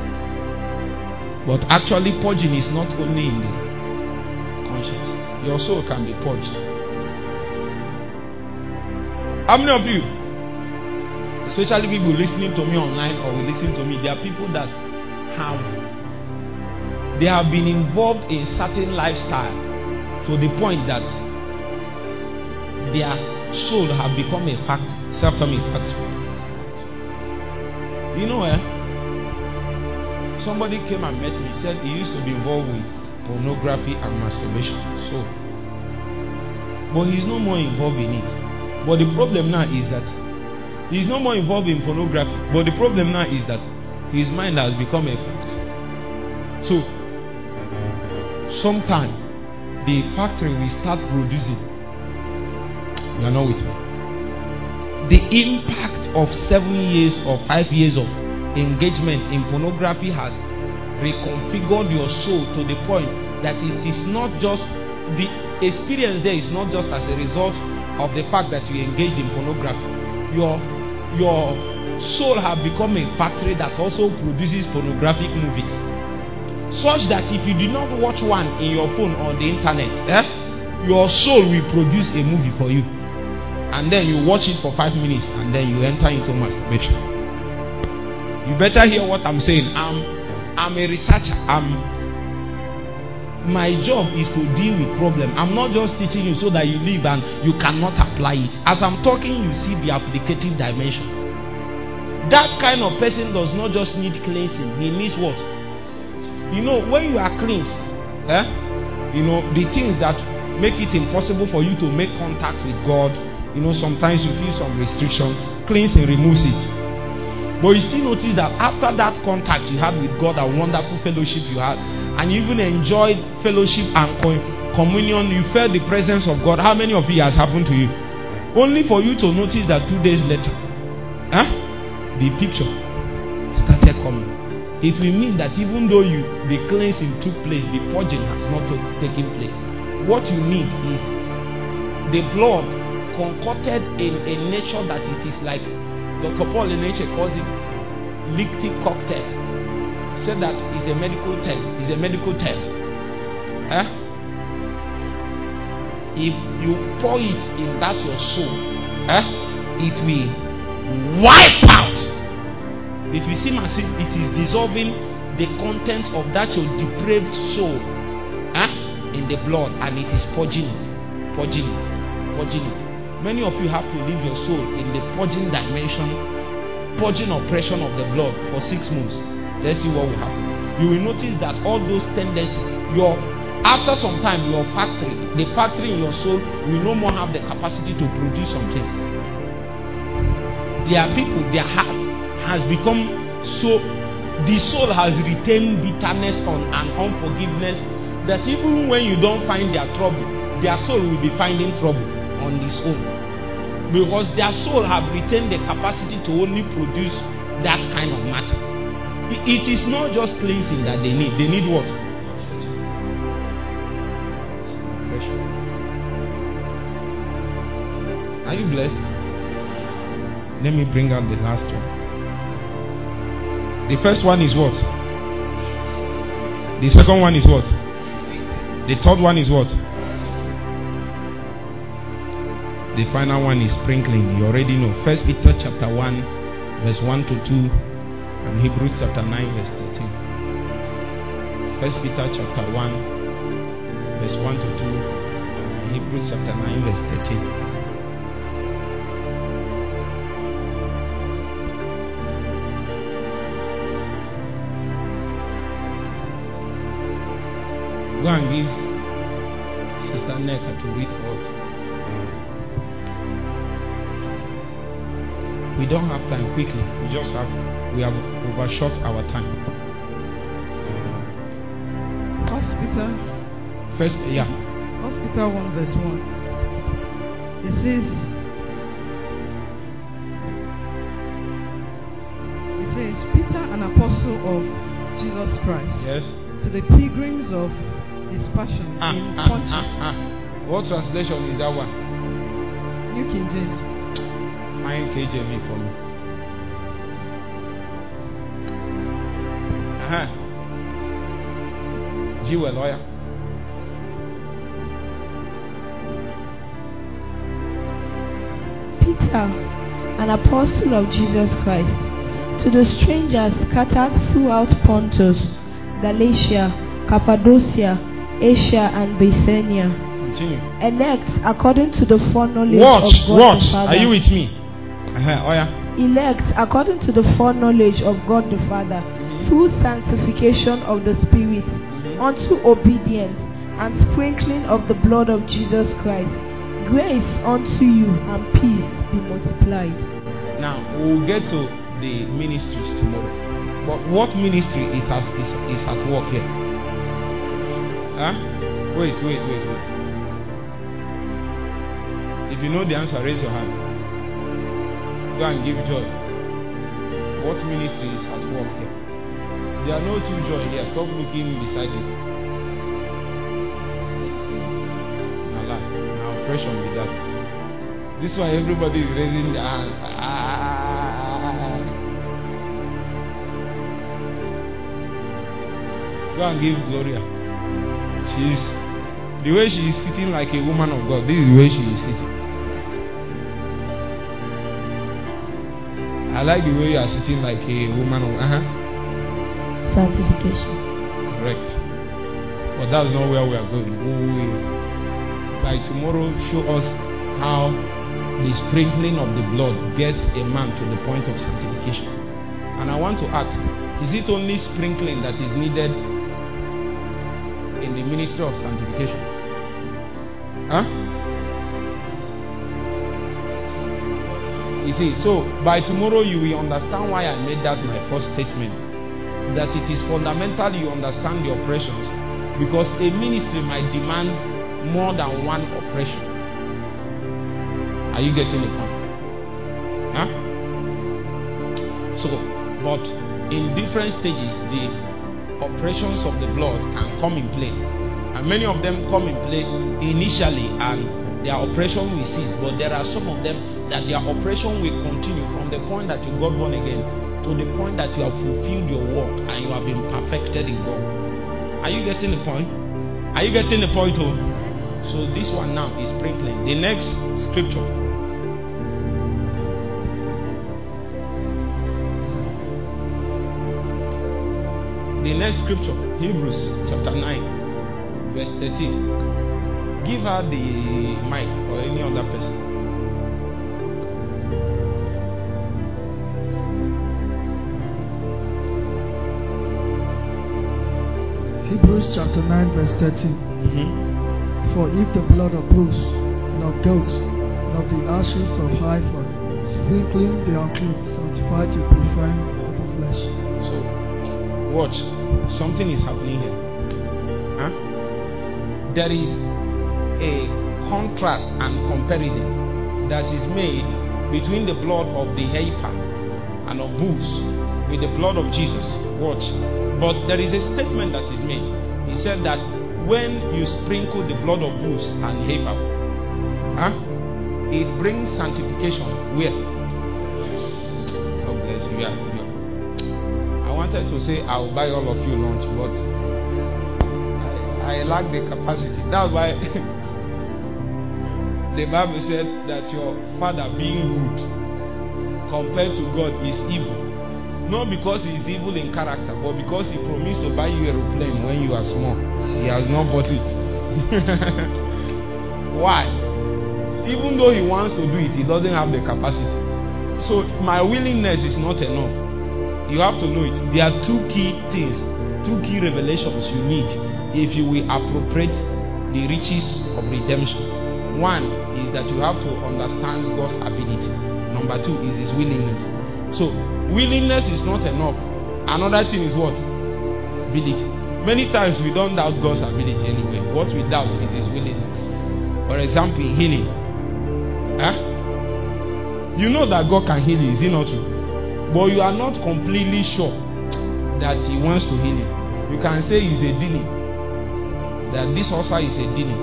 but actually, purging is not only in the conscience. Your soul can be purged. How many of you, especially people listening to me online or will listen to me, there are people that have they have been involved in certain lifestyle to the point that their soul have become a fact. Self-terming fact. You know, eh? Somebody came and met me, said he used to be involved with pornography and masturbation. So but he's no more involved in it. But the problem now is that he's no more involved in pornography. But the problem now is that his mind has become a fact. So, sometime the factory will start producing. You are not with me. The impact of seven years or five years of engagement in pornography has reconfigured your soul to the point that it is not just the experience there is not just as a result of the fact that you engaged in pornography. Your your soul have become a factory that also produces pornographic movies, such that if you do not watch one in your phone or the internet, eh, your soul will produce a movie for you, and then you watch it for five minutes and then you enter into masturbation. You better hear what I'm saying. I'm I'm a researcher. I'm my job is to deal with problem. I'm not just teaching you so that you live and you cannot apply it. As I'm talking, you see the applicative dimension. That kind of person does not just need cleansing. He needs what? You know, when you are cleansed, eh? You know, the things that make it impossible for you to make contact with God, you know, sometimes you feel some restriction. Cleansing removes it. But you still notice that after that contact you had with God, a wonderful fellowship you had, and you even enjoyed fellowship and communion, you felt the presence of God. How many of it has happened to you? Only for you to notice that two days later, huh, the picture started coming. It will mean that even though you the cleansing took place, the purging has not to, taken place. What you need is the blood concocted in a nature that it is like Doctor Paul in nature calls it liquid cocktail. He said that is a medical term. Is a medical term. Eh? If you pour it in that your soul, eh, it will wipe out. It will seem as if it is dissolving the content of that your depraved soul, eh, in the blood, and it is purging it, purging it, purging it. Many of you have to leave your soul in the purging dimension, purging oppression of the blood for six months. Let's see what will happen. You will notice that all those tendencies, your after some time, your factory, the factory in your soul will no more have the capacity to produce some things. There are people, their heart has become so, the soul has retained bitterness on and unforgiveness that even when you don't find their trouble, their soul will be finding trouble on its own, because their soul have retained the capacity to only produce that kind of matter. It is not just cleansing that they need. They need what? Are you blessed? Let me bring out the last one. The first one is what? The second one is what? The third one is what? The final one is sprinkling. You already know. First Peter chapter one, verse one to two, and Hebrews chapter nine, verse thirteen. First Peter chapter one, verse one to two, and Hebrews chapter nine, verse thirteen. Go and give Sister Neka to read for us. We don't have time. Quickly, we just have we have overshot our time. First Peter. First, yeah. First Peter one verse one. It says. It says, Peter, an apostle of Jesus Christ. Yes. To the pilgrims of His passion ah, in ah, Pontus. Ah, ah. What translation is that one? New King James. Find K J V for me. Uh-huh. Jewel, lawyer. Peter, an apostle of Jesus Christ, to the strangers scattered throughout Pontus, Galatia, Cappadocia, Asia, and Bithynia. Continue. Elect according to the foreknowledge watch, of God watch. the Father. Are you with me? Uh-huh. Oh, yeah. Elect according to the foreknowledge of God the Father, mm-hmm. through sanctification of the Spirit, mm-hmm. unto obedience and sprinkling of the blood of Jesus Christ. Grace unto you and peace be multiplied. Now we'll get to the ministries tomorrow. But what ministry it has is, is at work here? Huh? Wait, wait, wait, wait. If you know the answer, raise your hand. Go and give joy. What ministry is at work here? There are no two joy here. Stop looking beside you. Allah, now oppression with that. This is why everybody is raising their hand. Ah. Go and give Gloria. She's the way she is sitting like a woman of God. This is the way she is sitting. I like the way you are sitting like a woman of uh-huh. Sanctification. Correct. But that's not where we are going. We will, by tomorrow, show us how the sprinkling of the blood gets a man to the point of sanctification. And I want to ask, is it only sprinkling that is needed in the ministry of sanctification? Huh? You see, so by tomorrow you will understand why I made that my first statement. That it is fundamental you understand the oppressions, because a ministry might demand more than one oppression. Are you getting the point? Huh? So, but in different stages, the oppressions of the blood can come in play. And many of them come in play initially and their oppression will cease. But there are some of them that their oppression will continue from the point that you got born again to the point that you have fulfilled your work and you have been perfected in God. Are you getting the point? Are you getting the point? Oh? So this one now is sprinkling. The next scripture. The next scripture, Hebrews chapter nine, verse thirteen. Give her the mic or any other person. Hebrews chapter nine, verse thirteen. Mm-hmm. For if the blood of bulls and of goats and of the ashes of heifer, sprinkling the unclean, sanctify to purify of the flesh. So, watch. Something is happening here. Huh? There is a contrast and comparison that is made between the blood of the heifer and of bulls with the blood of Jesus. Watch. But there is a statement that is made. He said that when you sprinkle the blood of bulls and heifer, huh, it brings sanctification. Where? God bless you. Yeah, yeah. I wanted to say I will buy all of you lunch, but I, I lack the capacity. That's why the Bible said that your father being good compared to God is evil. Not because he is evil in character, but because he promised to buy you a aeroplane when you are small. He has not bought it. Why? Even though he wants to do it, he doesn't have the capacity. So my willingness is not enough. You have to know it. There are two key things, two key revelations you need if you will appropriate the riches of redemption. One is that you have to understand God's ability. Number two is his willingness. So willingness is not enough. Another thing is what? Ability. Many times we don't doubt God's ability anyway. What we doubt is his willingness. For example, in healing. Huh? You know that God can heal you, is it not true? But you are not completely sure that he wants to heal you. You can say he's a demon. That this ulcer is a demon.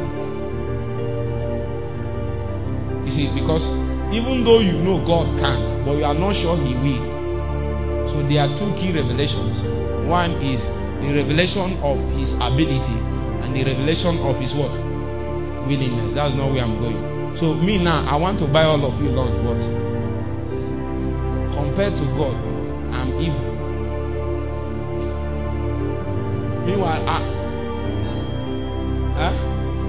You see, because even though you know God can, but you are not sure he will. So there are two key revelations. One is the revelation of his ability and the revelation of his what? Willingness. That's not where I'm going. So me now, I want to buy all of you lunch, but compared to God, I'm evil. Meanwhile, I, huh?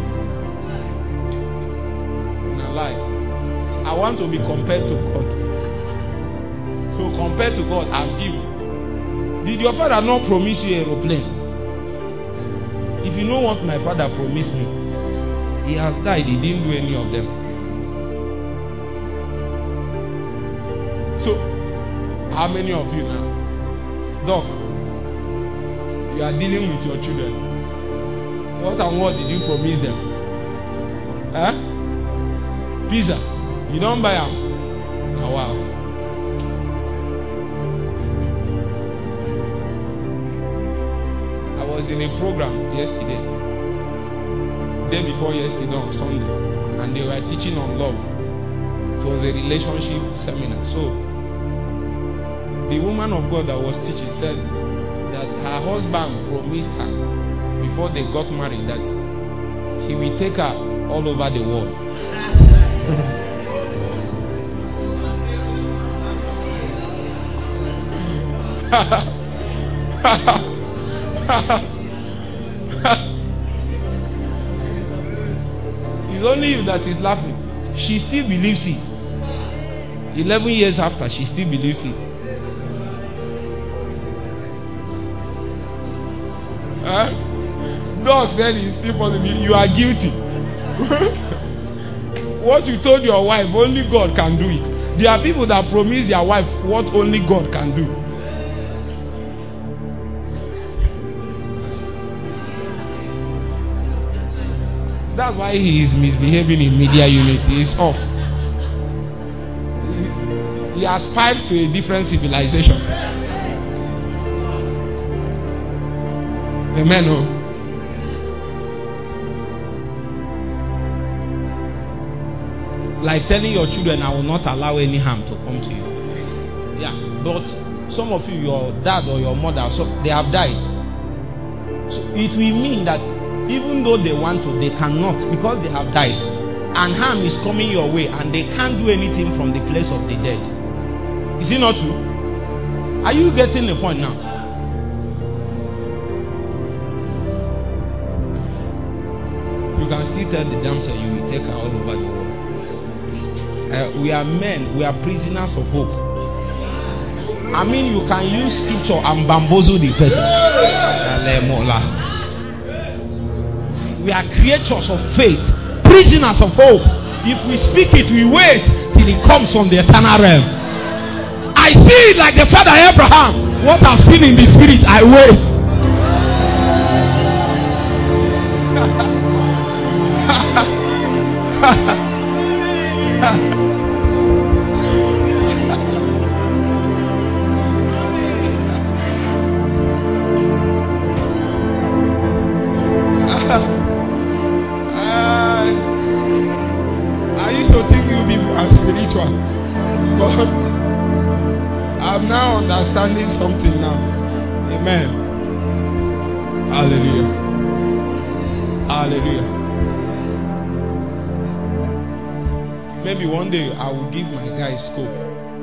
No lie. I want to be compared to God. So compared to God, I'm evil. Did your father not promise you an aeroplane? If you know what my father promised me, he has died. He didn't do any of them. So, how many of you now? Doc, you are dealing with your children. What and what did you promise them? Huh? Pizza. You don't buy them. Oh, wow. I was in a program yesterday, day before yesterday on Sunday, and they were teaching on love. It was a relationship seminar. So the woman of God that was teaching said that her husband promised her before they got married that he will take her all over the world. It's only you that is laughing. She still believes it. Eleven years after, she still believes it. Huh? God said it's still possible. You are guilty. What you told your wife, only God can do it. There are people that promise their wife what only God can do. That's why he is misbehaving in media unit. He is off. He, he has piped to a different civilization. Amen. Oh. Like telling your children, I will not allow any harm to come to you. Yeah, but some of you, your dad or your mother, so they have died. So it will mean that even though they want to, they cannot because they have died. And harm is coming your way and they can't do anything from the place of the dead. Is it not true? Are you getting the point now? You can still tell the damsel you will take her all over the world. Uh, we are men, we are prisoners of hope. I mean, you can use scripture and bamboozle the person. We are creatures of faith, prisoners of hope. If we speak it, we wait till it comes from the eternal realm. I see it like the father Abraham. What I've seen in the spirit, I wait. I'm now understanding something now. Amen. Hallelujah. Hallelujah. Maybe one day I will give my guy scope.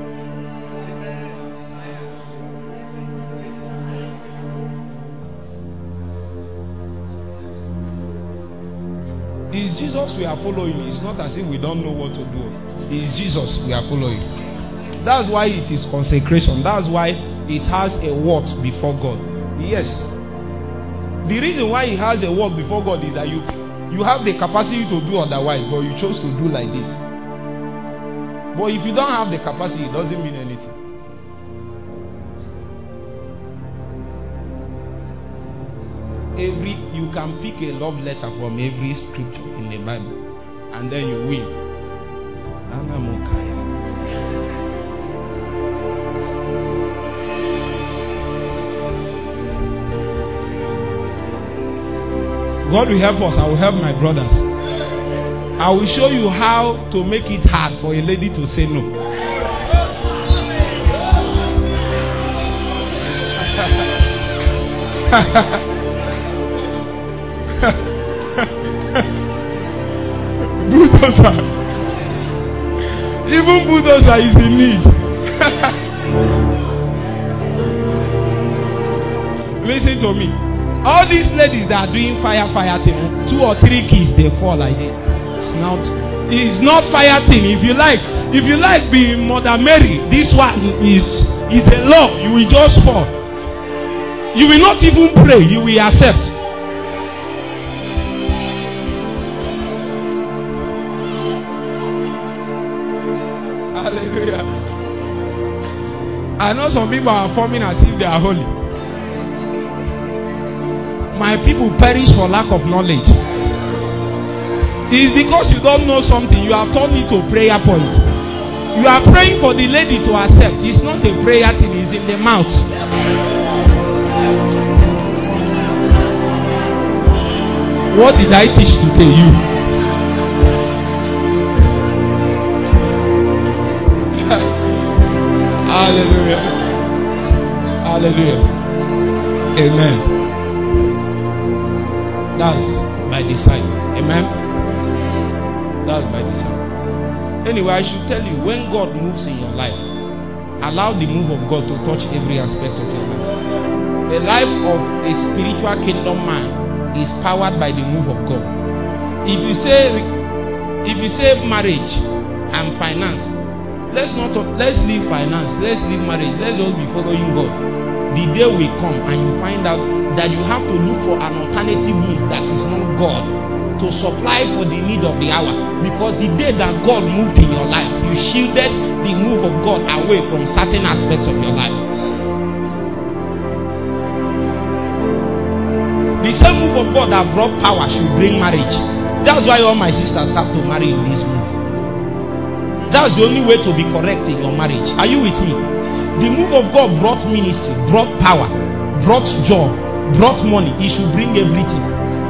It's Jesus we are following. It's not as if we don't know what to do. It's Jesus we are following. That's why it is consecration. That's why it has a word before God. Yes. The reason why it has a word before God is that you you have the capacity to do otherwise, but you chose to do like this. But if you don't have the capacity, it doesn't mean anything. Every you can pick a love letter from every scripture in the Bible, and then you win. Anamokaya. God will help us. I will help my brothers. I will show you how to make it hard for a lady to say no. Bulldozer. Even bulldozer is in need. Listen to me. All these ladies that are doing fire fire thing, two or three keys they fall like this. It's not. It's not fire thing. If you like, if you like being Mother Mary, this one is is a law. You will just fall. You will not even pray. You will accept. Hallelujah. I know some people are forming as if they are holy. My people perish for lack of knowledge. It's because you don't know something. You have turned it to prayer point. You are praying for the lady to accept. It's not a prayer thing, it's in the mouth. What did I teach today? You. Hallelujah. Hallelujah. Amen. That's by design. Amen. That's by design. Anyway, I should tell you, when God moves in your life, allow the move of God to touch every aspect of your life. The life of a spiritual kingdom man is powered by the move of God. If you say, if you say marriage and finance, let's not let's leave finance, let's leave marriage, let's all be following God. The day will come and you find out that you have to look for an alternative means that is not God to supply for the need of the hour. Because the day that God moved in your life, you shielded the move of God away from certain aspects of your life. The same move of God that brought power should bring marriage. That's why all my sisters have to marry in this move. That's the only way to be correct in your marriage. Are you with me? The move of God brought ministry, brought power, brought job, brought money. It should bring everything.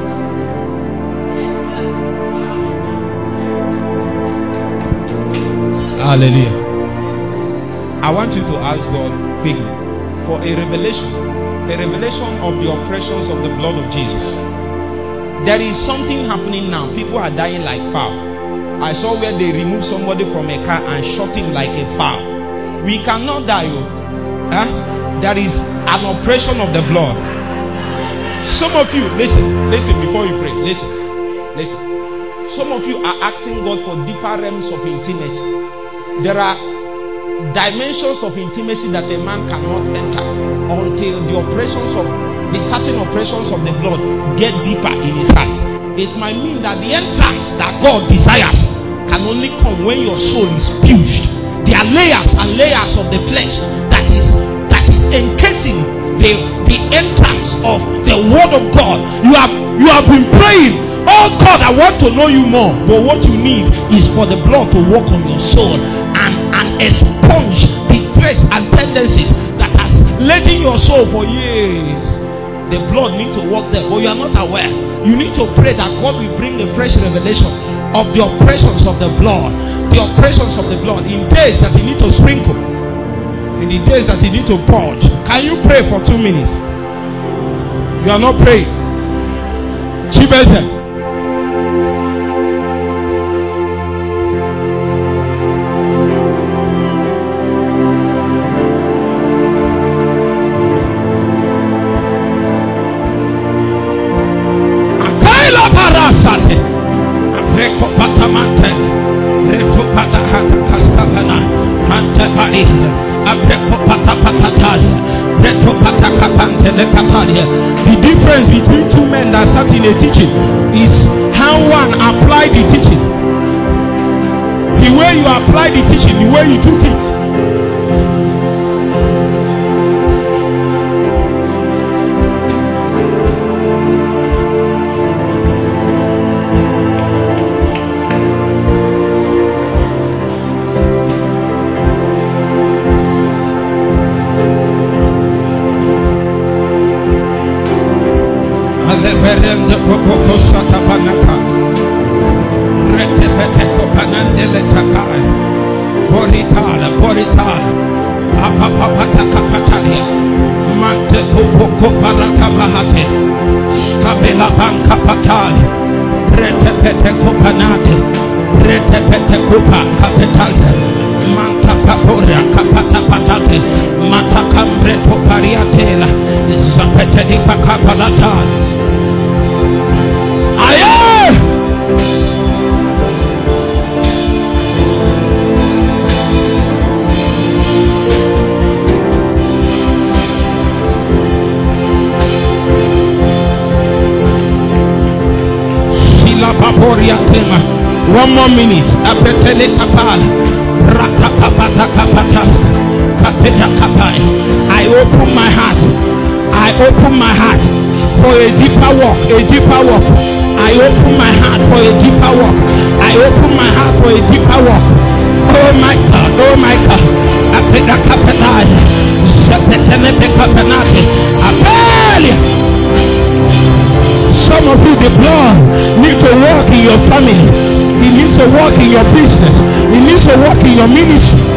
Hallelujah. I want you to ask God quickly for a revelation, a revelation of the oppressions of the blood of Jesus. There is something happening now. People are dying like fowl. I saw where they removed somebody from a car and shot him like a fowl. We cannot die. Huh? There is an oppression of the blood. Some of you, listen, listen before you pray. Listen, listen. Some of you are asking God for deeper realms of intimacy. There are dimensions of intimacy that a man cannot enter until the oppressions of the certain oppressions of the blood get deeper in his heart. It might mean that the entrance that God desires can only come when your soul is purged. There are layers and layers of the flesh that is that is encasing the, the entrance of the word of God. You have you have been praying, oh God, I want to know you more. But what you need is for the blood to work on your soul and, and expunge the traits and tendencies that has laden your soul for years. The blood needs to work there, but you are not aware. You need to pray that God will bring a fresh revelation of the oppressions of the blood. The oppressions of the blood in days that you need to sprinkle, in the days that you need to purge. Can you pray for two minutes? You are not praying. Chibeze. The difference between two men that sat in a teaching is how one applied the teaching. The way you applied the teaching, the way you took it. One more minute. Apetele kapal. Rakapapata kapataska. I open my heart. I open my heart for a deeper walk, a deeper walk. I open my heart for a deeper walk. I open my heart for a deeper walk. Oh my God, oh my God. Some of you, the blood needs to work in your family. It needs to work in your business. It needs to work in your ministry.